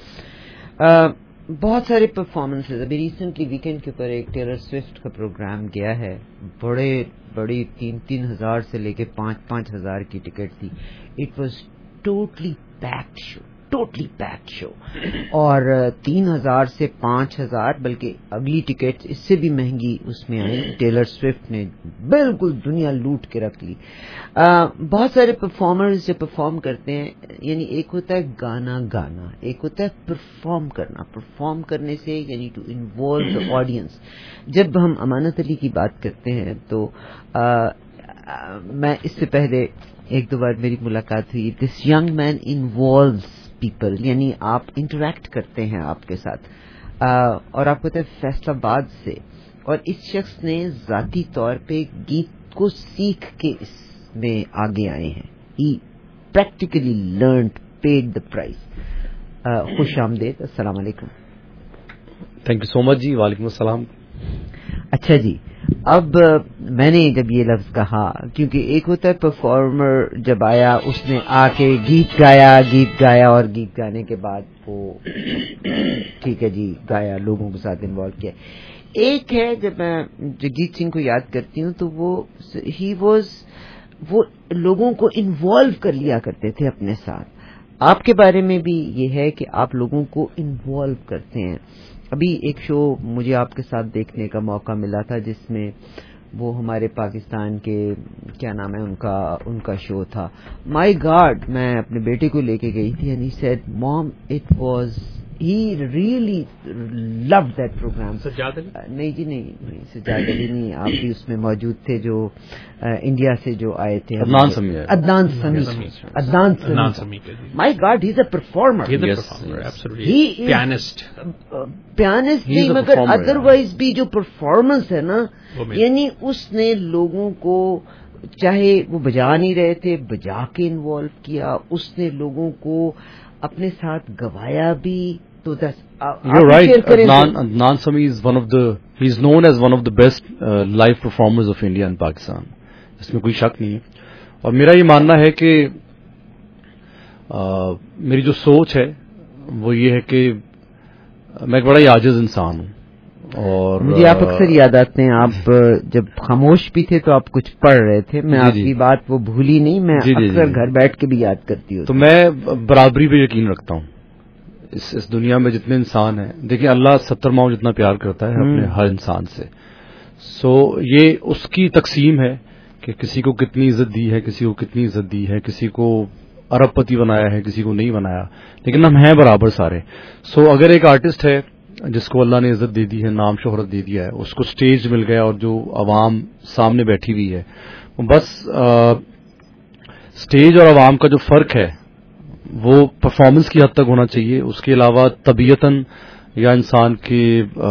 بہت سارے پرفارمنسز. ابھی ریسنٹلی ویکینڈ کے اوپر ایک ٹیلر سوئفٹ کا پروگرام گیا ہے, بڑی 3,000 سے لے کے 5,000 کی ٹکٹ تھی. It was totally packed show. اور 3,000 سے 5,000 بلکہ اگلی ٹکٹ اس سے بھی مہنگی اس میں آئی. ٹیلر سوئفٹ نے بالکل دنیا لوٹ کے رکھ لی. بہت سارے پرفارمرز جو پرفارم کرتے ہیں, یعنی ایک ہوتا ہے گانا, ایک ہوتا ہے پرفارم کرنے سے یعنی ٹو انوالو دا آڈینس. جب ہم امانت علی کی بات کرتے ہیں تو میں اس سے پہلے ایک دو بار میری ملاقات ہوئی. This young man involves people, یعنی آپ انٹریکٹ کرتے ہیں آپ کے ساتھ. اور آپ کو پتہ ہے فیصل آباد سے, اور اس شخص نے ذاتی طور پہ گیت کو سیکھ کے اس میں آگے آئے ہیں. He practically learned, paid the prize. خوش آمدید, السلام علیکم. تھینک یو سو مچ جی. وعلیکم السلام. اچھا جی, اب میں نے جب یہ لفظ کہا, کیونکہ ایک ہوتا ہے پرفارمر جب آیا اس نے آ کے گیت گایا اور گیت گانے کے بعد وہ ٹھیک ہے جی گایا, لوگوں کے ساتھ انوالو کیا. ایک ہے جب میں جگجیت سنگھ کو یاد کرتی ہوں تو وہ لوگوں کو انوالو کر لیا کرتے تھے اپنے ساتھ. آپ کے بارے میں بھی یہ ہے کہ آپ لوگوں کو انوالو کرتے ہیں. ابھی ایک شو مجھے آپ کے ساتھ دیکھنے کا موقع ملا تھا جس میں وہ ہمارے پاکستان کے کیا نام ہے ان کا شو تھا. مائی گاڈ, میں اپنے بیٹے کو لے کے گئی تھی and he said ma'am it was, he really love that programme. Sajjad Ali نہیں جی, نہیں سجاد علی نہیں, آپ بھی اس میں موجود تھے جو انڈیا سے جو آئے تھے. Adnan Sami. My god, he is a performer. Pianist نہیں مگر ادروائز بھی جو پرفارمنس ہے نا, یعنی اس نے لوگوں کو چاہے وہ بجا نہیں رہے تھے بجا کے انوالو کیا. اس نے لوگوں کو اپنے ساتھ گوایا بھی. تو You're right. Adnan Sami is one of the he is known as one of the best live performers of India and Pakistan. اس میں کوئی شک نہیں ہے. اور میرا یہ ماننا ہے کہ میری جو سوچ ہے وہ یہ ہے کہ میں ایک بڑا ہی عاجز انسان ہوں. اور مجھے آپ اکثر یاد آتے ہیں، آپ جب خاموش بھی تھے تو آپ کچھ پڑھ رہے تھے. میں آپ کی بات وہ بھولی نہیں، میں اکثر گھر بیٹھ کے بھی یاد کرتی ہوں. تو میں برابری پہ یقین رکھتا ہوں. اس دنیا میں جتنے انسان ہیں، دیکھیں اللہ 70 ماؤں جتنا پیار کرتا ہے اپنے ہر انسان سے. سو یہ اس کی تقسیم ہے کہ کسی کو کتنی عزت دی ہے، کسی کو کتنی عزت دی ہے، کسی کو ارب پتی بنایا ہے، کسی کو نہیں بنایا، لیکن ہم ہیں برابر سارے. سو اگر ایک آرٹسٹ ہے جس کو اللہ نے عزت دے دی ہے، نام شہرت دے دیا ہے، اس کو سٹیج مل گیا اور جو عوام سامنے بیٹھی ہوئی ہے، بس سٹیج اور عوام کا جو فرق ہے وہ پرفارمنس کی حد تک ہونا چاہیے. اس کے علاوہ طبیعتاً یا انسان کے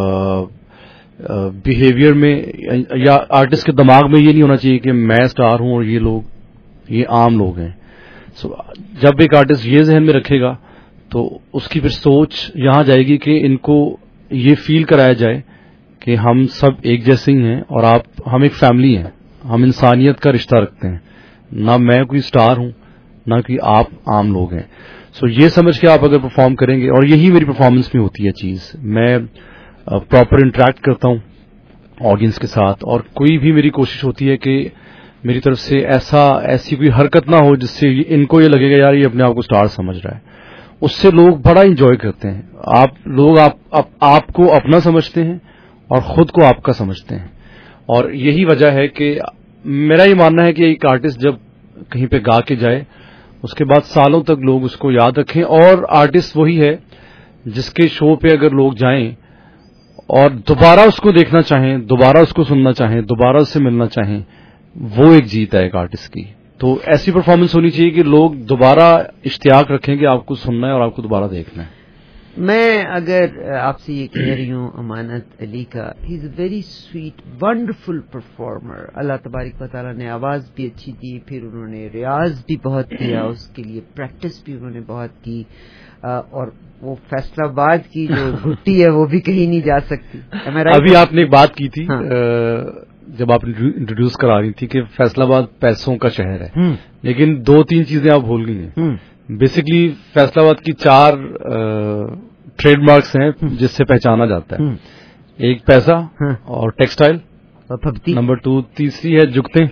بیہیویئر میں یا آرٹسٹ کے دماغ میں یہ نہیں ہونا چاہیے کہ میں سٹار ہوں اور یہ عام لوگ ہیں. جب ایک آرٹسٹ یہ ذہن میں رکھے گا تو اس کی پھر سوچ یہاں جائے گی کہ ان کو یہ فیل کرایا جائے کہ ہم سب ایک جیسے ہی ہیں اور ہم ایک فیملی ہیں، ہم انسانیت کا رشتہ رکھتے ہیں. نہ میں کوئی سٹار ہوں نہ کہ آپ عام لوگ ہیں. سو یہ سمجھ کے آپ اگر پرفارم کریں گے، اور یہی میری پرفارمنس میں ہوتی ہے چیز، میں پراپر انٹریکٹ کرتا ہوں آڈینس کے ساتھ، اور کوئی بھی میری کوشش ہوتی ہے کہ میری طرف سے ایسی کوئی حرکت نہ ہو جس سے ان کو یہ لگے گا یار یہ اپنے آپ کو سٹار سمجھ رہا ہے. اس سے لوگ بڑا انجوائے کرتے ہیں. آپ کو اپنا سمجھتے ہیں اور خود کو آپ کا سمجھتے ہیں. اور یہی وجہ ہے کہ میرا یہ ماننا ہے کہ ایک آرٹسٹ جب کہیں پہ گا کے جائے اس کے بعد سالوں تک لوگ اس کو یاد رکھیں. اور آرٹسٹ وہی ہے جس کے شو پہ اگر لوگ جائیں اور دوبارہ اس کو دیکھنا چاہیں، دوبارہ اس کو سننا چاہیں، دوبارہ اس سے ملنا چاہیں، وہ ایک جیت ہے ایک آرٹسٹ کی. تو ایسی پرفارمنس ہونی چاہیے کہ لوگ دوبارہ اشتیاق رکھیں کہ آپ کو سننا ہے اور آپ کو دوبارہ دیکھنا ہے. میں اگر آپ سے یہ کہہ رہی ہوں امانت علی کا، he is a very sweet wonderful performer. اللہ تبارک و تعالیٰ نے آواز بھی اچھی دی، پھر انہوں نے ریاض بھی بہت کیا، اس کے لیے پریکٹس بھی انہوں نے بہت کی، اور وہ فیصلہ آباد کی جو گھٹی ہے وہ بھی کہیں نہیں جا سکتی. ابھی آپ نے ایک بات کی تھی جب آپ انٹروڈیوس کرا رہی تھی کہ فیصلہ آباد پیسوں کا شہر ہے، لیکن 2-3 چیزیں آپ بھول گئی ہیں. بیسکلی فیصلہ آباد کی 4 ٹریڈ مارکس ہیں جس سے پہچانا جاتا ہے. ایک پیسہ اور ٹیکسٹائل، نمبر 2 تیسری ہے جگتیں،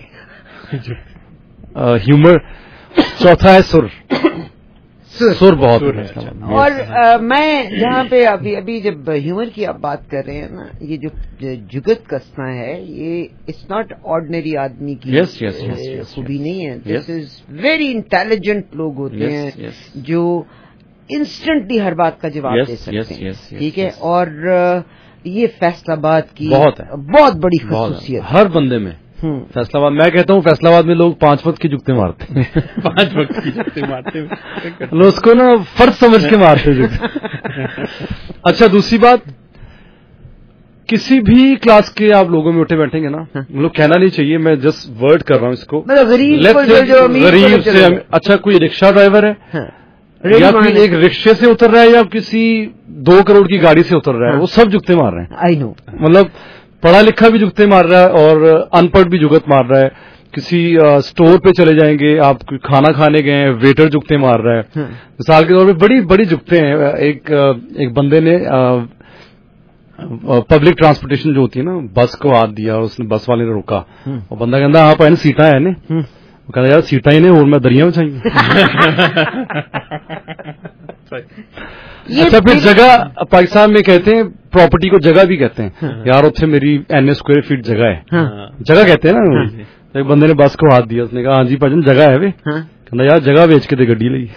ہیومر، چوتھا ہے سر بہت. اور میں جہاں پہ ابھی جب ہیومر کی آپ بات کر رہے ہیں نا، یہ جو جگت کسنا ہے یہ اٹس ناٹ آرڈنری آدمی کی خوبی نہیں ہے. دس از ویری انٹیلیجنٹ لوگ ہوتے ہیں جو انسٹنٹلی ہر بات کا جواب دے سکتے ہیں. ٹھیک ہے، اور یہ فیصلہ آباد کی بہت بڑی خصوصیت ہر بندے میں. فیصلہ آباد، میں کہتا ہوں فیصلہ آباد میں لوگ 5 وقت کی جگتے مارتے ہیں. 5 وقت کی جگتے مارتے ہیں لوگ اس کو نا فرض سمجھ کے مارتے جگتے. اچھا دوسری بات، کسی بھی کلاس کے آپ لوگوں میں اٹھے بیٹھیں گے نا، لوگ کہنا نہیں چاہیے، میں جسٹ ورڈ کر رہا ہوں اس کو، غریب سے اچھا کوئی رکشہ ڈرائیور ہے یا پھر ایک رکشے سے اتر رہا ہے یا کسی 2 کروڑ کی گاڑی سے اتر رہا ہے، وہ سب جگتے مار رہے ہیں. آئی نو، مطلب پڑھا لکھا بھی جگتے مار رہا ہے اور ان پڑھ بھی جگت مار رہا ہے. کسی اسٹور پہ چلے جائیں گے، آپ کھانا کھانے گئے ہیں، ویٹر جگتے مار رہا ہے. مثال کے طور پہ بڑی بڑی جگتے ہیں. ایک بندے نے پبلک ٹرانسپورٹیشن جو ہوتی ہے نا، بس کو ہاتھ دیا اور اس نے بس والے نے روکا، اور بندہ کہتا آپ آئے سیٹاں ہیں نا، وہ کہتا یار سیٹاں ہی نہیں اور میں دریا میں چاہیے. اچھا پھر جگہ پاکستان میں کہتے ہیں پراپرٹی کو جگہ بھی کہتے ہیں. یار اتنے میری n اسکوائر فٹ جگہ ہے، جگہ کہتے ہیں نا. ایک بندے نے بس کو ہاتھ دیا، اس نے کہا ہاں جی بھجن جگہ ہے وے، کہنا یار جگہ بیچ کے دے گڈی لئی.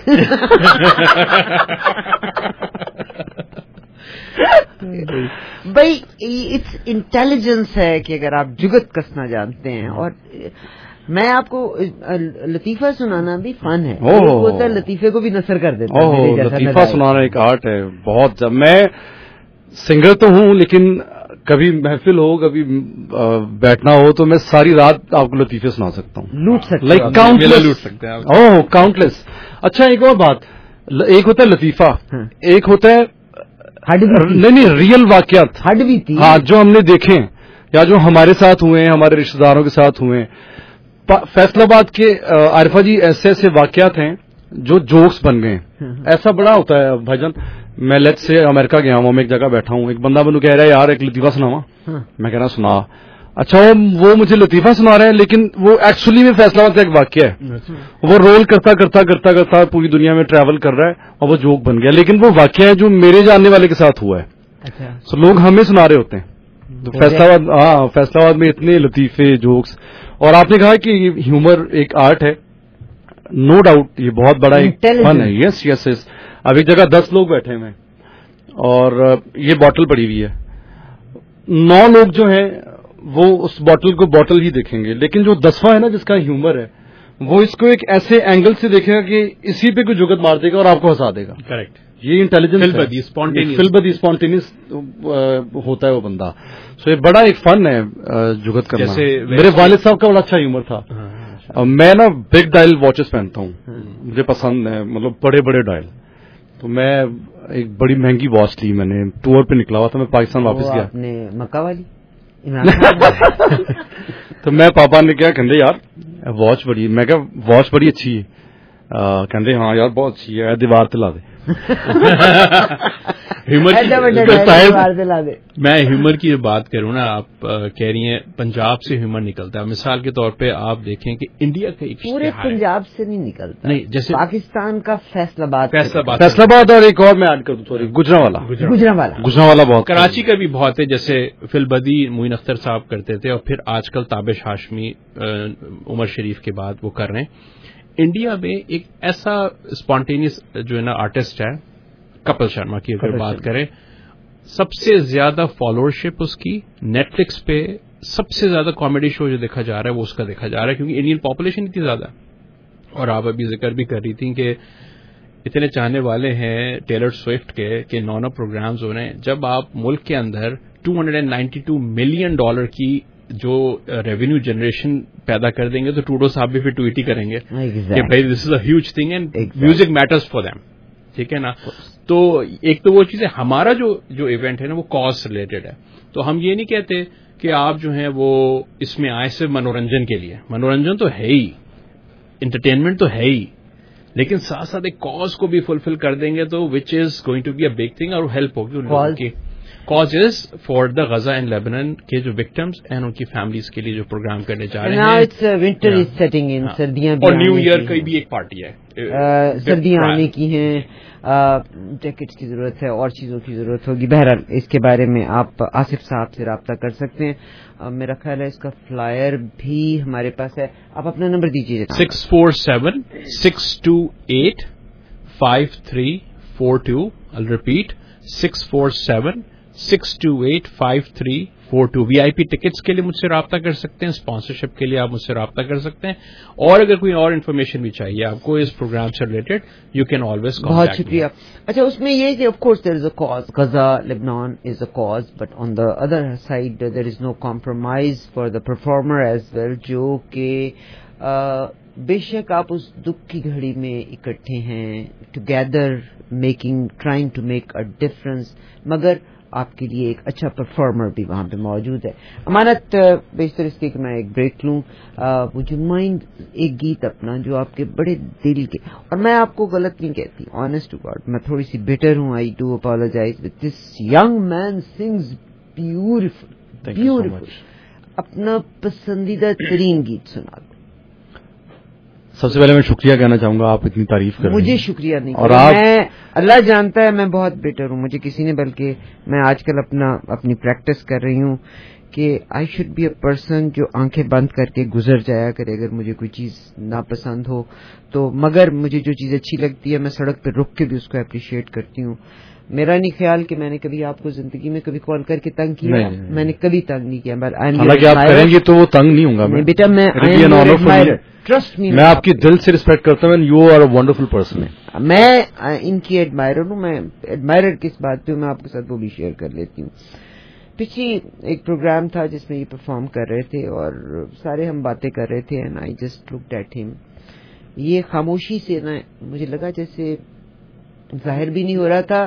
بھائی اٹس انٹیلیجنس ہے کہ اگر آپ جگت کسنا جانتے ہیں. اور میں آپ کو لطیفہ سنانا بھی فن ہے، ہوتا ہے لطیفے کو بھی نثر کر دیتا ہے. لطیفہ سنانا ایک آرٹ ہے بہت. میں سنگر تو ہوں لیکن کبھی محفل ہو، کبھی بیٹھنا ہو تو میں ساری رات آپ کو لطیفے سنا سکتا ہوں. لوٹ سکتے لائک کاؤنٹلیس. اچھا ایک اور بات، ایک ہوتا ہے لطیفہ، ایک ہوتا ہے نہیں ریئل واقعات ہڈ بھی تھی ہاں جو ہم نے دیکھے یا جو ہمارے ساتھ ہوئے ہیں, ہمارے رشتے داروں کے ساتھ ہوئے ہیں. فیصل آباد کے عارفہ جی ایسے ایسے واقعات ہیں جو جوکس بن گئے ہیں. ایسا بڑا ہوتا ہے بھائی جان. میں لیٹ سے امریکہ گیا ہوں, میں ایک جگہ بیٹھا ہوں, ایک بندہ مجھے کہہ رہا ہے یار ایک لطیفہ سناواں. میں کہہ رہا سنا. اچھا وہ مجھے لطیفہ سنا رہے ہیں لیکن وہ ایکچولی میں فیصلہ آباد کا ایک واقعہ ہے. وہ رول کرتا کرتا کرتا کرتا پوری دنیا میں ٹریول کر رہا ہے اور وہ جوک بن گیا, لیکن وہ واقعہ ہے جو میرے جاننے والے کے ساتھ ہوا ہے. سو لوگ ہمیں سنا رہے ہوتے ہیں. تو فیصلہ آباد میں اتنے لطیفے جوکس. اور آپ نے کہا کہ ہیومر ایک آرٹ ہے, نو ڈاؤٹ یہ بہت بڑا ایک فن ہے. یس یس یس. اب ایک جگہ 10 لوگ بیٹھے ہوئے ہیں اور یہ بوٹل پڑی ہوئی ہے. 9 لوگ جو ہیں وہ اس بوٹل کو بوٹل ہی دیکھیں گے, لیکن جو 10واں ہے نا جس کا ہیومر ہے وہ اس کو ایک ایسے اینگل سے دیکھے گا کہ اسی پہ کوئی جگت مار دے گا اور آپ کو ہنسا دے گا. کریکٹ. یہ انٹیلیجنس فل اسپونٹینیس ہوتا ہے وہ بندہ. سو یہ بڑا ایک فن ہے جگت کرنا. میرے والد صاحب کا بڑا اچھا ہیومر تھا. میں نا بگ ڈائل واچز پہنتا ہوں, مجھے پسند ہے, مطلب بڑے بڑے ڈائل. تو میں ایک بڑی مہنگی واچ لی, میں نے ٹور پہ نکلا ہوا تھا, میں پاکستان واپس گیا. آپ نے مکہ والی تو میں پاپا نے کیا کہندے یار واچ بڑی, میں کہا واچ بڑی اچھی ہے. کہندے ہاں یار بہت اچھی ہے, دیوار تے لا دے. میں ہیومر کی بات کروں نا, آپ کہہ رہی ہیں پنجاب سے ہیومر نکلتا ہے. مثال کے طور پہ آپ دیکھیں کہ انڈیا کا ایک پورے پنجاب سے نہیں نکلتا, نہیں جیسے پاکستان کا فیصل آباد اور ایک اور میں ایڈ کر دوں سوری گجرانوالا بہت, کراچی کا بھی بہت ہے. جیسے فی البدی معین اختر صاحب کرتے تھے اور پھر آج کل تابش ہاشمی عمر شریف کے بعد وہ کر رہے ہیں. انڈیا میں ایک ایسا اسپونٹینیس جو ہے نا آرٹسٹ ہے کپل شرما کی اگر بات کریں, سب سے زیادہ فالوورشپ اس کی نیٹ فلکس پہ, سب سے زیادہ کامیڈی شو جو دیکھا جا رہا ہے وہ اس کا دیکھا جا رہا ہے کیونکہ انڈین پاپولیشن اتنی زیادہ ہے. اور آپ ابھی ذکر بھی کر رہی تھیں کہ اتنے چاہنے والے ہیں ٹیلر سوئفٹ کے کہ 9 پروگرامز ہو رہے ہیں. جب آپ ملک کے اندر $292 ملین کی جو ریونیو جنریشن پیدا کر دیں گے تو ٹروڈو صاحب بھی پھر ٹویٹ ہی کریں گے کہ بھائی this is a huge thing and music matters for them. ٹھیک ہے نا. تو ایک تو وہ چیز ہے, ہمارا جو ایونٹ ہے نا وہ کاز ریلیٹڈ ہے. تو ہم یہ نہیں کہتے کہ آپ جو ہیں وہ اس میں آئے صرف منورنجن کے لیے. منورنجن تو ہے ہی, انٹرٹینمنٹ تو ہے ہی, لیکن ساتھ ساتھ ایک کاز کو بھی فلفل کر دیں گے تو which is going to be a big thing اور ہیلپ ہوگی ان لوگوں کی. Cause is for the Gaza and Lebanon کے جو وکٹمس اینڈ ان کی فیملیز کے لیے جو پروگرام کرنے جا رہے ہیں. ونٹر از سیٹنگ ان, سردیاں بھی اور نیو ایئر کی بھی ایک پارٹی ہے, سردیاں آنے کی ہیں, جیکٹس کی ضرورت ہے اور چیزوں کی ضرورت ہوگی. بہرحال اس کے بارے میں آپ آصف صاحب سے رابطہ کر سکتے ہیں. میرا خیال ہے اس کا فلائر بھی ہمارے پاس ہے. آپ اپنا نمبر دیجیے. 647-628-5342. I'll repeat 647-628-5342. VIP ٹکٹس کے لیے مجھ سے رابطہ کر سکتے ہیں, اسپانسرشپ کے لیے آپ مجھ سے رابطہ کر سکتے ہیں, اور اگر کوئی اور انفارمیشن بھی چاہیے آپ کو اس پروگرام سے related you can always contact. بہت شکریہ. اچھا اس میں یہ کہ of course there is a cause, Gaza Lebanon is a cause, but on the other side there is no compromise for the performer as well, جو کہ بے شک آپ اس دکھ کی گھڑی میں اکٹھے ہیں together trying to make a difference, مگر آپ کے لیے ایک اچھا پرفارمر بھی وہاں پہ موجود ہے. امانت بیشتر اس کے کہ میں ایک بریک لوں. وڈ یو مائنڈ ایک گیت اپنا جو آپ کے بڑے دل کے, اور میں آپ کو غلط نہیں کہتی, آنیسٹ ٹو گاڈ میں تھوڑی سی بیٹر ہوں, I do apologise, but this young man sings beautiful beautiful. اپنا پسندیدہ ترین گیت سنا دو. سب سے پہلے میں شکریہ کہنا چاہوں گا, آپ اتنی تعریف کر رہے ہیں. مجھے شکریہ نہیں, اور میں اللہ جانتا ہے میں بہت بیٹر ہوں. مجھے کسی نے, بلکہ میں آج کل اپنی پریکٹس کر رہی ہوں کہ I should be a person جو آنکھیں بند کر کے گزر جایا کرے اگر مجھے کوئی چیز ناپسند ہو تو, مگر مجھے جو چیز اچھی لگتی ہے میں سڑک پہ رک کے بھی اس کو اپریشیٹ کرتی ہوں. میرا نہیں خیال کہ میں نے کبھی آپ کو زندگی میں کبھی کال کر کے تنگ کیا, میں نے کبھی تنگ نہیں کیا. حالانکہ آپ کریں گے تو وہ تنگ نہیں ہوں گا بیٹا, میں ٹرسٹ می, میں آپ کی دل سے رسپیکٹ کرتا ہوں. You are a wonderful person. میں ان کی ایڈمائرر ہوں. میں ایڈمائرر کس بات پہ, میں آپ کے ساتھ وہ بھی شیئر کر لیتی ہوں. پیچھے ایک پروگرام تھا جس میں یہ پرفارم کر رہے تھے اور سارے ہم باتیں کر رہے تھے, and I just looked at him. یہ خاموشی سے نا مجھے لگا جیسے ظاہر بھی نہیں ہو رہا تھا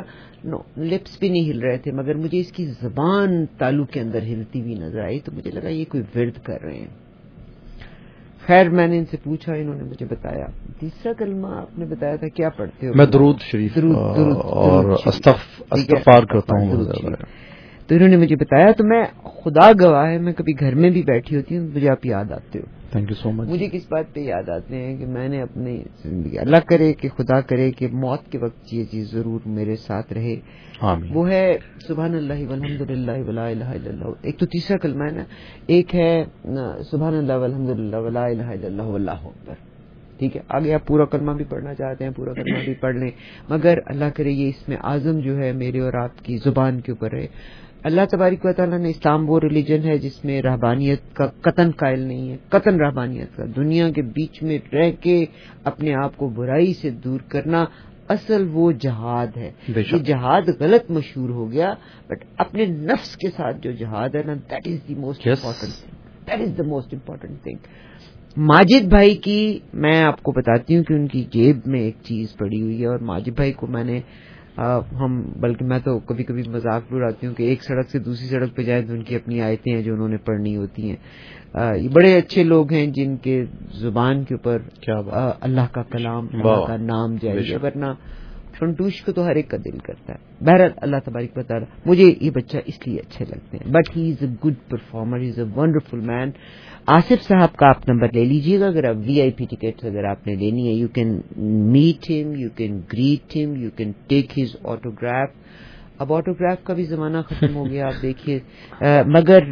نو لپس بھی نہیں ہل رہے تھے, مگر مجھے اس کی زبان تالو کے اندر ہلتی ہوئی نظر آئی, تو مجھے لگا یہ کوئی ورد کر رہے ہیں. خیر میں نے ان سے پوچھا, انہوں نے مجھے بتایا. تیسرا کلمہ آپ نے بتایا تھا, کیا پڑھتے ہو؟ میں درود شریف اور استغفار کرتا ہوں. تو انہوں نے مجھے بتایا, تو میں خدا گواہ ہے, میں کبھی گھر میں بھی بیٹھی ہوتی ہوں, مجھے آپ یاد آتے ہو. تھینک یو سو مچ. مجھے کس بات پہ یاد آتے ہیں کہ میں نے اپنی زندگی, اللہ کرے کہ خدا کرے کہ موت کے وقت یہ چیز ضرور میرے ساتھ رہے, وہ ہے سبحان اللہ والحمد للہ ولا الہ الا اللہ. ایک تو تیسرا کلمہ ہے نا, ایک ہے سبحان اللہ والحمد للہ ولا الہ الا اللہ واللہ اکبر. ٹھیک ہے, آگے آپ پورا کلمہ بھی پڑھنا چاہتے ہیں پورا کلمہ بھی پڑھ لیں, مگر اللہ کرے یہ اس میں اعظم جو ہے میرے اور آپ کی زبان کے اوپر ہے. اللہ تبارک و تعالیٰ نے, اسلام وہ ریلیجن ہے جس میں رہبانیت کا قطن قائل نہیں ہے, قطن رہبانیت کا. دنیا کے بیچ میں رہ کے اپنے آپ کو برائی سے دور کرنا اصل وہ جہاد ہے. یہ جہاد غلط مشہور ہو گیا, بٹ اپنے نفس کے ساتھ جو جہاد ہے نا, that is the most important thing, that is the most important thing. Majid بھائی کی میں آپ کو بتاتی ہوں کہ ان کی جیب میں ایک چیز پڑی ہوئی ہے, اور ماجد بھائی کو میں نے بلکہ میں تو کبھی کبھی مذاق بھی اڑاتی ہوں کہ ایک سڑک سے دوسری سڑک پہ جائیں تو ان کی اپنی آیتیں ہیں جو انہوں نے پڑھنی ہوتی ہیں. یہ بڑے اچھے لوگ ہیں جن کے زبان کے اوپر اللہ کا کلام, اللہ کا نام جاری ہے, ورنہ فنٹوش کو تو ہر ایک کا دل کرتا ہے. بہرحال اللہ تبارک و تعالیٰ, مجھے یہ بچہ اس لیے اچھے لگتے ہیں, but he is a good performer, he is a wonderful man. Asif sahib کا آپ نمبر لے لیجیے گا, اگر آپ وی آئی پی ٹکٹ اگر آپ نے لینی ہے, you can meet him, you can greet him, you can take his autograph. اب آٹوگراف کا بھی زمانہ ختم ہو گیا, آپ دیکھیے, مگر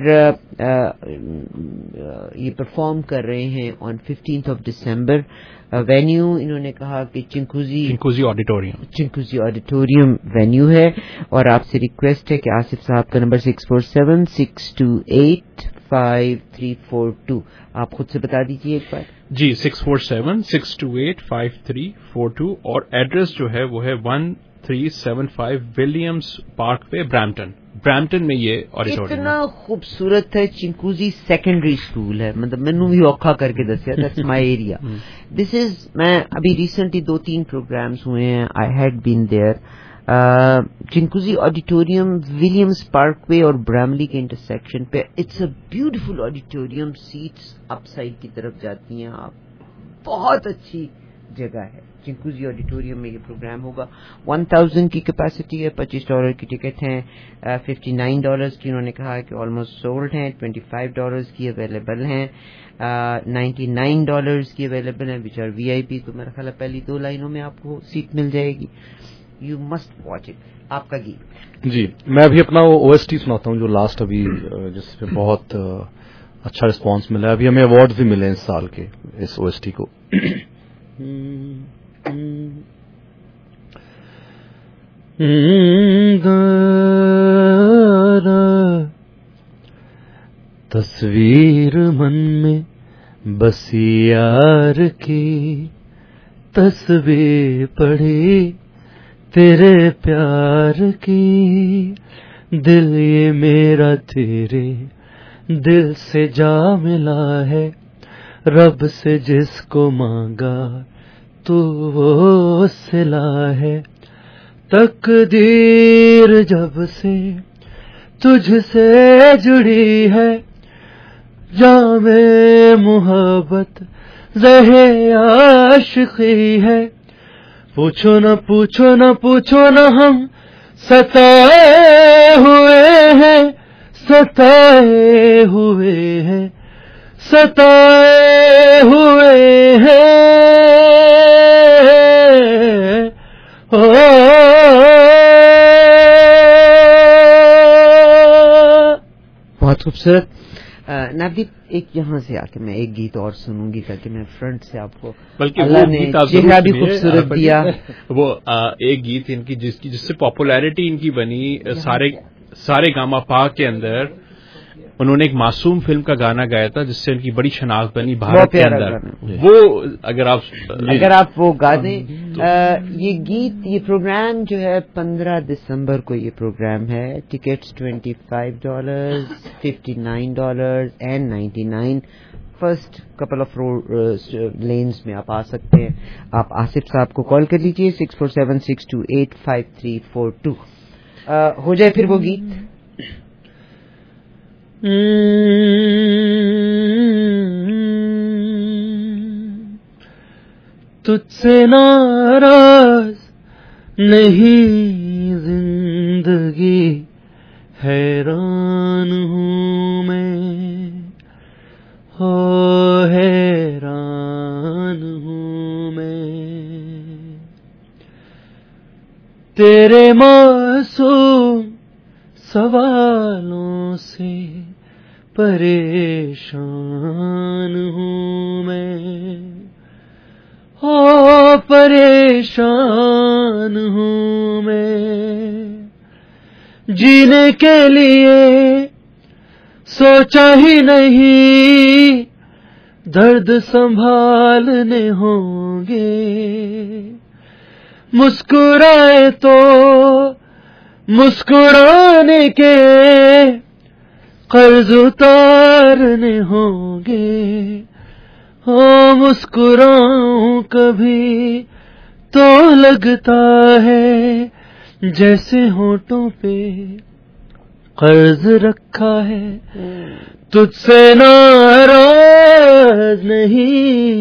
یہ پرفارم کر رہے ہیں آن 15th of December. وینیو انہوں نے کہا کہ چنکوزی آڈیٹوریم وینیو ہے, اور آپ سے ریکویسٹ ہے کہ آصف صاحب کا نمبر 647-628-5342. آپ خود سے بتا دیجیے ایک بار. جی 647-628-5342, اور ایڈریس جو ہے وہ ہے 1375 ولیمز پارک وے, برامپٹن میں یہ آڈیٹوریم. اتنا خوبصورت ہے. چنکوزی سیکنڈری اسکول ہے, مطلب مینو بھی اوکھا کر کے دسیا, دیٹس مائی ایریا. دس از, میں ابھی ریسنٹلی 2-3 پروگرامز ہوئے ہیں, I had been there. Chinguacousy auditorium Williams Parkway اور براملی کے انٹرسیکشن پہ. It's a beautiful auditorium, seats up side کی طرف جاتی ہیں آپ, بہت اچھی جگہ ہے. چنکوزی آڈیٹوریم میں یہ پروگرام ہوگا. 1000 کی کیپیسٹی ہے, $25 کی ٹکٹ ہیں, $59 کی انہوں نے کہا کہ آلموسٹ سولڈ ہیں, $25 کی اویلیبل ہیں, $99 کی اویلیبل ہیں, وچ آر وی آئی پی. تو میرا خیال ہے پہلی 2 لائنوں میں آپ کو سیٹ مل جائے گی. You must watch it. آپ کا گیت. جی میں ابھی اپنا او ایس ٹی سناتا ہوں جو لاسٹ ابھی جس پہ بہت اچھا رسپانس ملا ہے. ابھی ہمیں ایوارڈ بھی ملے ہیں اس سال کے اس او ایس ٹی کو. تصویر من میں بسی یار کی, تصویر پڑھی تیرے پیار کی, دل یہ میرا تیرے دل سے جا ملا ہے, رب سے جس کو مانگا تو وہ صلہ ہے. تقدیر جب سے تجھ سے جڑی ہے, جام محبت زہر عاشقی ہے. پوچھو نہ پوچھو نہ پوچھو نہ, ہم ستائے ہوئے ہیں, ستائے ہوئے ہیں, ستائے ہوئے ہیں. بہت خوبصورت. نابدیپ ایک یہاں سے آ کے میں ایک گیت اور سنوں گی تاکہ میں فرنٹ سے آپ کو, بلکہ اللہ نے چہرہ بھی خوبصورت دیا. وہ ایک گیت ان کی جس سے پاپولیرٹی ان کی بنی سارے گاما پا کے اندر. انہوں نے ایک معصوم فلم کا گانا گایا تھا جس سے ان کی بڑی شناخت بنی بھارت کے اندر. وہ اگر آپ وہ گا دیں. یہ گیت, یہ پروگرام جو ہے 15 دسمبر کو یہ پروگرام ہے. Tickets $25, $59 and $99. First couple of lanes میں آپ آ سکتے ہیں. آپ آصف صاحب کو کال کر لیجیے 647-628-5342. ہو جائے پھر وہ گیت. تجھ سے ناراض نہیں زندگی حیران ہوں میں ہو حیران ہوں میں تیرے معصوم سوالوں سے پریشان ہوں میں ہو پریشان ہوں میں جینے کے لیے سوچا ہی نہیں درد سنبھالنے ہوں گے مسکرائے تو مسکرانے کے قرض اتارنے ہوں گے مسکراؤں کبھی تو لگتا ہے جیسے ہونٹوں پہ قرض رکھا ہے تجھ سے ناراض نہیں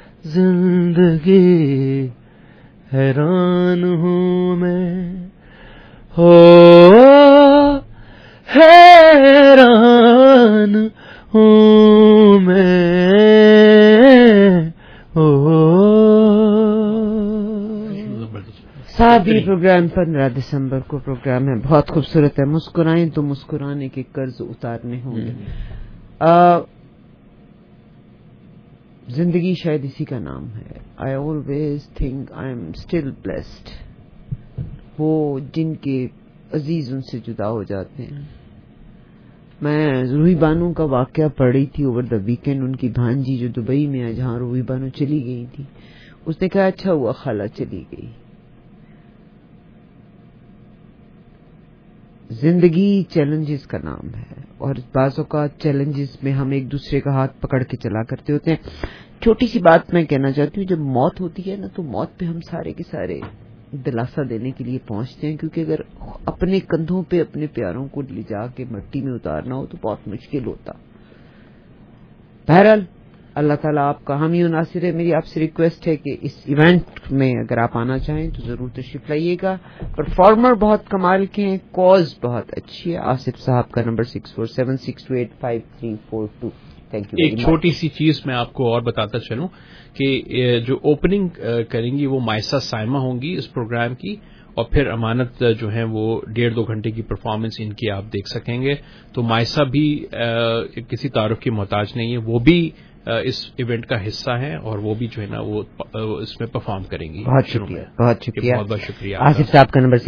زندگی حیران ہوں میں ہو حیران ہوں میں صاحب یہ پروگرام 15 دسمبر کو پروگرام ہے, بہت خوبصورت ہے. مسکرائیں تو مسکرانے کے قرض اتارنے ہوں گے. زندگی شاید اسی کا نام ہے. I always think I am still blessed. وہ جن کے عزیز ان سے جدا ہو جاتے ہیں. میں روحی بانو کا واقعہ پڑھ رہی تھی اوور دا ویکینڈ. ان کی بھانجی جو دبئی میں ہے جہاں روحی بانو چلی گئی تھی, اس نے کہا اچھا ہوا خالہ چلی گئی. زندگی چیلنجز کا نام ہے اور بعض اوقات چیلنجز میں ہم ایک دوسرے کا ہاتھ پکڑ کے چلا کرتے ہوتے ہیں. چھوٹی سی بات میں کہنا چاہتی ہوں, جب موت ہوتی ہے نا تو موت پہ ہم سارے کے سارے دلاسا دینے کے لیے پہنچتے ہیں, کیونکہ اگر اپنے کندھوں پہ اپنے پیاروں کو لے جا کے مٹی میں اتارنا ہو تو بہت مشکل ہوتا. بہرحال اللہ تعالیٰ آپ کا حامی و ناصر ہے. میری آپ سے ریکویسٹ ہے کہ اس ایونٹ میں اگر آپ آنا چاہیں تو ضرور تشریف لائیے گا. پرفارمر بہت کمال کے ہیں, کاز بہت اچھی ہے. آصف صاحب کا نمبر 6476285342. Thank you. ایک چھوٹی سی چیز میں آپ کو اور بتاتا چلوں کہ جو اوپننگ کریں گی وہ مائسا سائمہ ہوں گی اس پروگرام کی, اور پھر امانت جو ہیں وہ 1.5-2 گھنٹے کی پرفارمنس ان کی آپ دیکھ سکیں گے. تو مائسا بھی کسی تعارف کی محتاج نہیں ہے, وہ بھی اس ایونٹ کا حصہ ہیں اور وہ بھی جو ہے نا وہ اس میں پرفارم کریں گی. بہت شکریہ, بہت شکریہ. بہت بہت شکریہ. آصف صاحب کا نمبر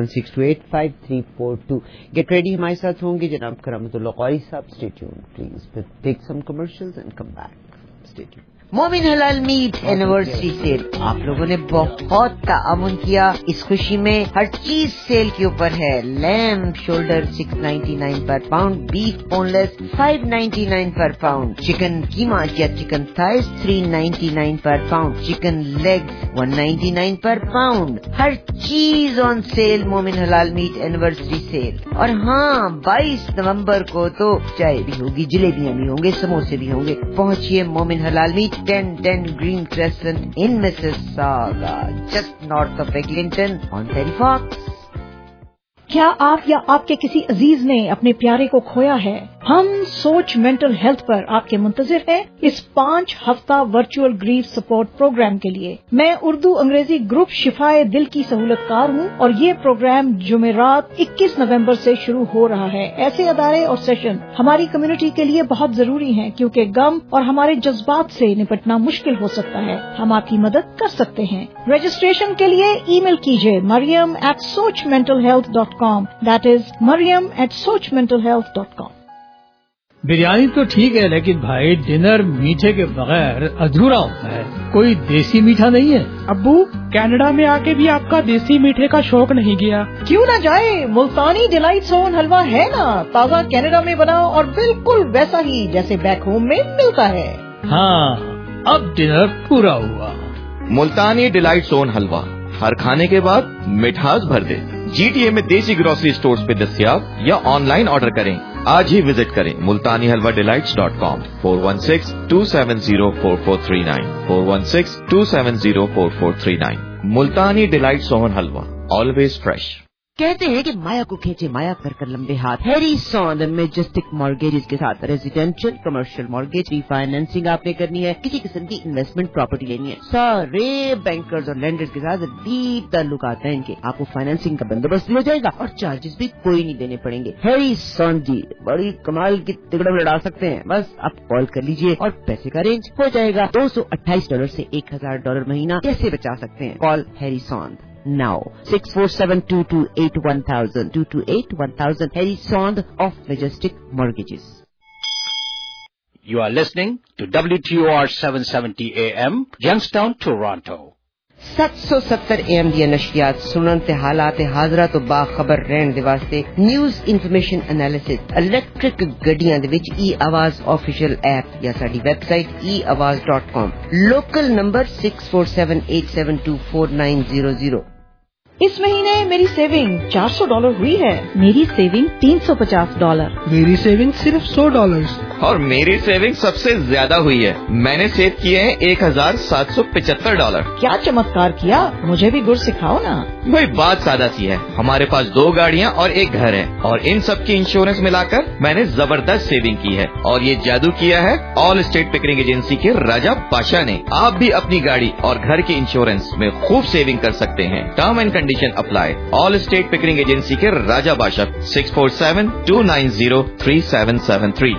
6476285342. Get ready. ہمارے ساتھ ہوں گے جناب کرامت Ullah Qari sahib. Stay tuned please. Take some commercials and come back. Stay tuned. Momin Halal meat anniversary cell آپ لوگوں نے بہت تعاون کیا. اس خوشی میں ہر چیز سیل کے اوپر ہے. لیمب شولڈر 699 پر پاؤنڈ, بیف بون لیس 599 پر پاؤنڈ, چکن قیمہ یا چکن تھائز 399 پر پاؤنڈ, چکن لیگز 199 پر پاؤنڈ. ہر چیز آن سیل. مومن حلال میٹ اینیورسری سیل. اور ہاں 22 نومبر کو تو چائے بھی ہوگی, جلیبیاں بھی ہوں گے, سموسے بھی ہوں گے. پہنچیے Momin Halal meat 1010 Green Crescent in Mississauga, just north of Eglinton on Terry Fox. کیا آپ یا آپ کے کسی عزیز نے اپنے پیارے کو کھویا ہے؟ ہم سوچ مینٹل ہیلتھ پر آپ کے منتظر ہیں اس 5 ہفتہ ورچوئل گریف سپورٹ پروگرام کے لیے. میں اردو انگریزی گروپ شفائے دل کی سہولت کار ہوں اور یہ پروگرام جمعرات 21 نومبر سے شروع ہو رہا ہے. ایسے ادارے اور سیشن ہماری کمیونٹی کے لیے بہت ضروری ہیں کیونکہ غم اور ہمارے جذبات سے نپٹنا مشکل ہو سکتا ہے. ہم آپ کی مدد کر سکتے ہیں. رجسٹریشن کے لیے ای میل کیجیے mariam@sochmentalhealth.com. That is mariam@sochmentalhealth.com. Biryani تو ٹھیک ہے لیکن بھائی ڈنر میٹھے کے بغیر ادھورا ہوتا ہے. کوئی دیسی میٹھا نہیں ہے؟ ابو کینیڈا میں آ کے بھی آپ کا دیسی میٹھے کا شوق نہیں گیا؟ کیوں نہ جائے, ملتانی ڈیلائٹ سون حلوہ ہے نا, تازہ کینیڈا میں بنا اور بالکل ویسا ہی جیسے بیک ہوم میں ملتا ہے. ہاں اب ڈنر پورا ہوا. ملتانی ڈیلائٹ سون حلوہ ہر کھانے کے بعد مٹھاس بھر دے. GTA में देसी ग्रोसरी स्टोर्स पे दस्तयाब या ऑनलाइन ऑर्डर करें। आज ही विजिट करें multanihalwadelights.com 416-270-4439 416-270-4439। Multani delight sohan halwa, always fresh. कहते हैं कि माया को खींचे माया कर लंबे हाथ। हैरी सॉन्द मैजेस्टिक मॉर्गेजेस के साथ रेजिडेंशियल कमर्शियल मॉर्गेज रीफाइनेंसिंग आपने करनी है, किसी किस्म की इन्वेस्टमेंट प्रॉपर्टी लेनी है, सारे बैंकर्स और लैंडर्स के साथ डीप ताल्लुकात हैं इनके। आपको फाइनेंसिंग का बंदोबस्त भी हो जाएगा और चार्जेस भी कोई नहीं देने पड़ेंगे। हैरी सॉन्द जी बड़ी कमाल की तिगड़म लड़ा सकते हैं। बस आप कॉल कर लीजिए और पैसे का अरेंज हो जाएगा। $228 से $1,000 महीना कैसे बचा सकते हैं? Call Harry Sond now 647-228-1000 228-1000 Harry Sond of Majestic Mortgages. You are listening to WTOR 770 AM, Youngstown, Toronto. 770 AM ਦੀਆਂ ਨਸ਼ਰੀਆਤ ਸੁਣਨ ਤੇ ਹਾਲਾਤ ਹਾਜ਼ਰਾ ਤੋਂ ਬਾਖਬਰ ਰਹਿਣ ਦੇ ਵਾਸਤੇ ਨਿਊਜ਼ ਇਨਫੋਰਮੇਸ਼ਨ ਐਨਾਲਿਸਿਸ ਇਲੈਕਟ੍ਰਿਕ ਗੱਡੀਆਂ ਦੇ ਵਿੱਚ e-ਆਵਾਜ਼ ਆਫੀਸ਼ੀਅਲ ਐਪ ਜਾਂ ਸਾਡੀ ਵੈਬਸਾਈਟ eawaz.com। Local number 6478724900। इस महीने मेरी सेविंग $400 हुई है। मेरी सेविंग $350। मेरी सेविंग सिर्फ $100। और मेरी सेविंग सबसे ज्यादा हुई है। मैंने सेव किए हैं $1,775। क्या चमत्कार किया, मुझे भी गुर सिखाओ ना। भाई बात सादा सी है, हमारे पास 2 गाड़ियाँ और 1 घर है और इन सब की इंश्योरेंस मिलाकर मैंने जबरदस्त सेविंग की है। और ये जादू किया है ऑल स्टेट पिकरिंग एजेंसी के राजा बादशाह ने। आप भी अपनी गाड़ी और घर के इंश्योरेंस में खूब सेविंग कर सकते हैं। Term and condition apply. Allstate Pickering agency के राजा बादशाह 647-290-3773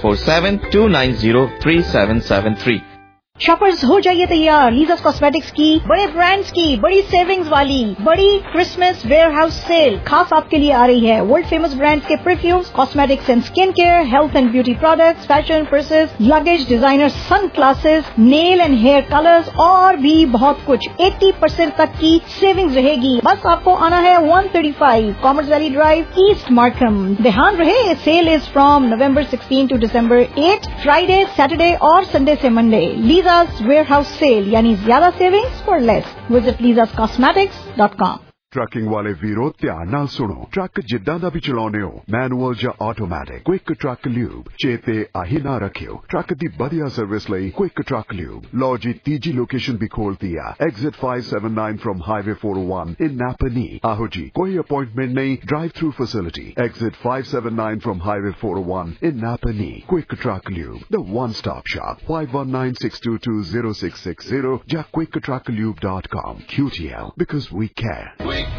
647-290-3773। शॉपर्स हो जाइए तैयार, लीजर्स कॉस्मेटिक्स की बड़े ब्रांड्स की बड़ी सेविंग्स वाली बड़ी क्रिसमस वेयर हाउस सेल खास आपके लिए आ रही है। वर्ल्ड फेमस ब्रांड्स के perfumes, cosmetics and skin care, health and beauty products, fashion purses, luggage, designer sunglasses, nail and hair colours और भी बहुत कुछ। 80% तक की सेविंग्स रहेगी। बस आपको आना है 135 commerce valley drive, east Markham. ध्यान रहे, sale is from November 16 to December 8, Friday, Saturday और संडे से मंडे। Lisa's Warehouse Sale यानी ज्यादा savings for less. Visit lisascosmetics.com। Trucking ਵਾਲੇ ਵੀਰੋ ਧਿਆਨ ਨਾਲ ਸੁਣੋ। ਟਰੱਕ ਜਿੱਦਾਂ ਦਾ ਵੀ ਚਲਾਉਣੇ ਹੋ, ਮੈਨੂਅਲ ਜਾਂ ਆਟੋਮੈਟਿਕ, ਕੁਇਕ ਟਰੱਕ ਲਿਊਬ ਚੇਤੇ ਆਹੀ ਨਾ ਰੱਖਿਓ। ਟਰੱਕ ਦੀ ਵਧੀਆ ਸਰਵਿਸ ਲਈ ਕੁਇਕ ਟਰੱਕ ਲਿਊਬ। ਲਓ ਜੀ ਤੀਜੀ ਲੋਕੇਸ਼ਨ ਵੀ ਖੋਲਤੀ ਆ, exit 579 from highway 401 in Napanee. ਆਹੋ ਜੀ, ਕੋਈ ਅਪਾਇੰਟਮੈਂਟ ਨਹੀਂ, drive through facility. Exit 579 from highway 401 in Napanee. Quick truck lube, the one stop shop. 5196220660 ਜਾਂ quicktrucklube.com। QTL, because we care.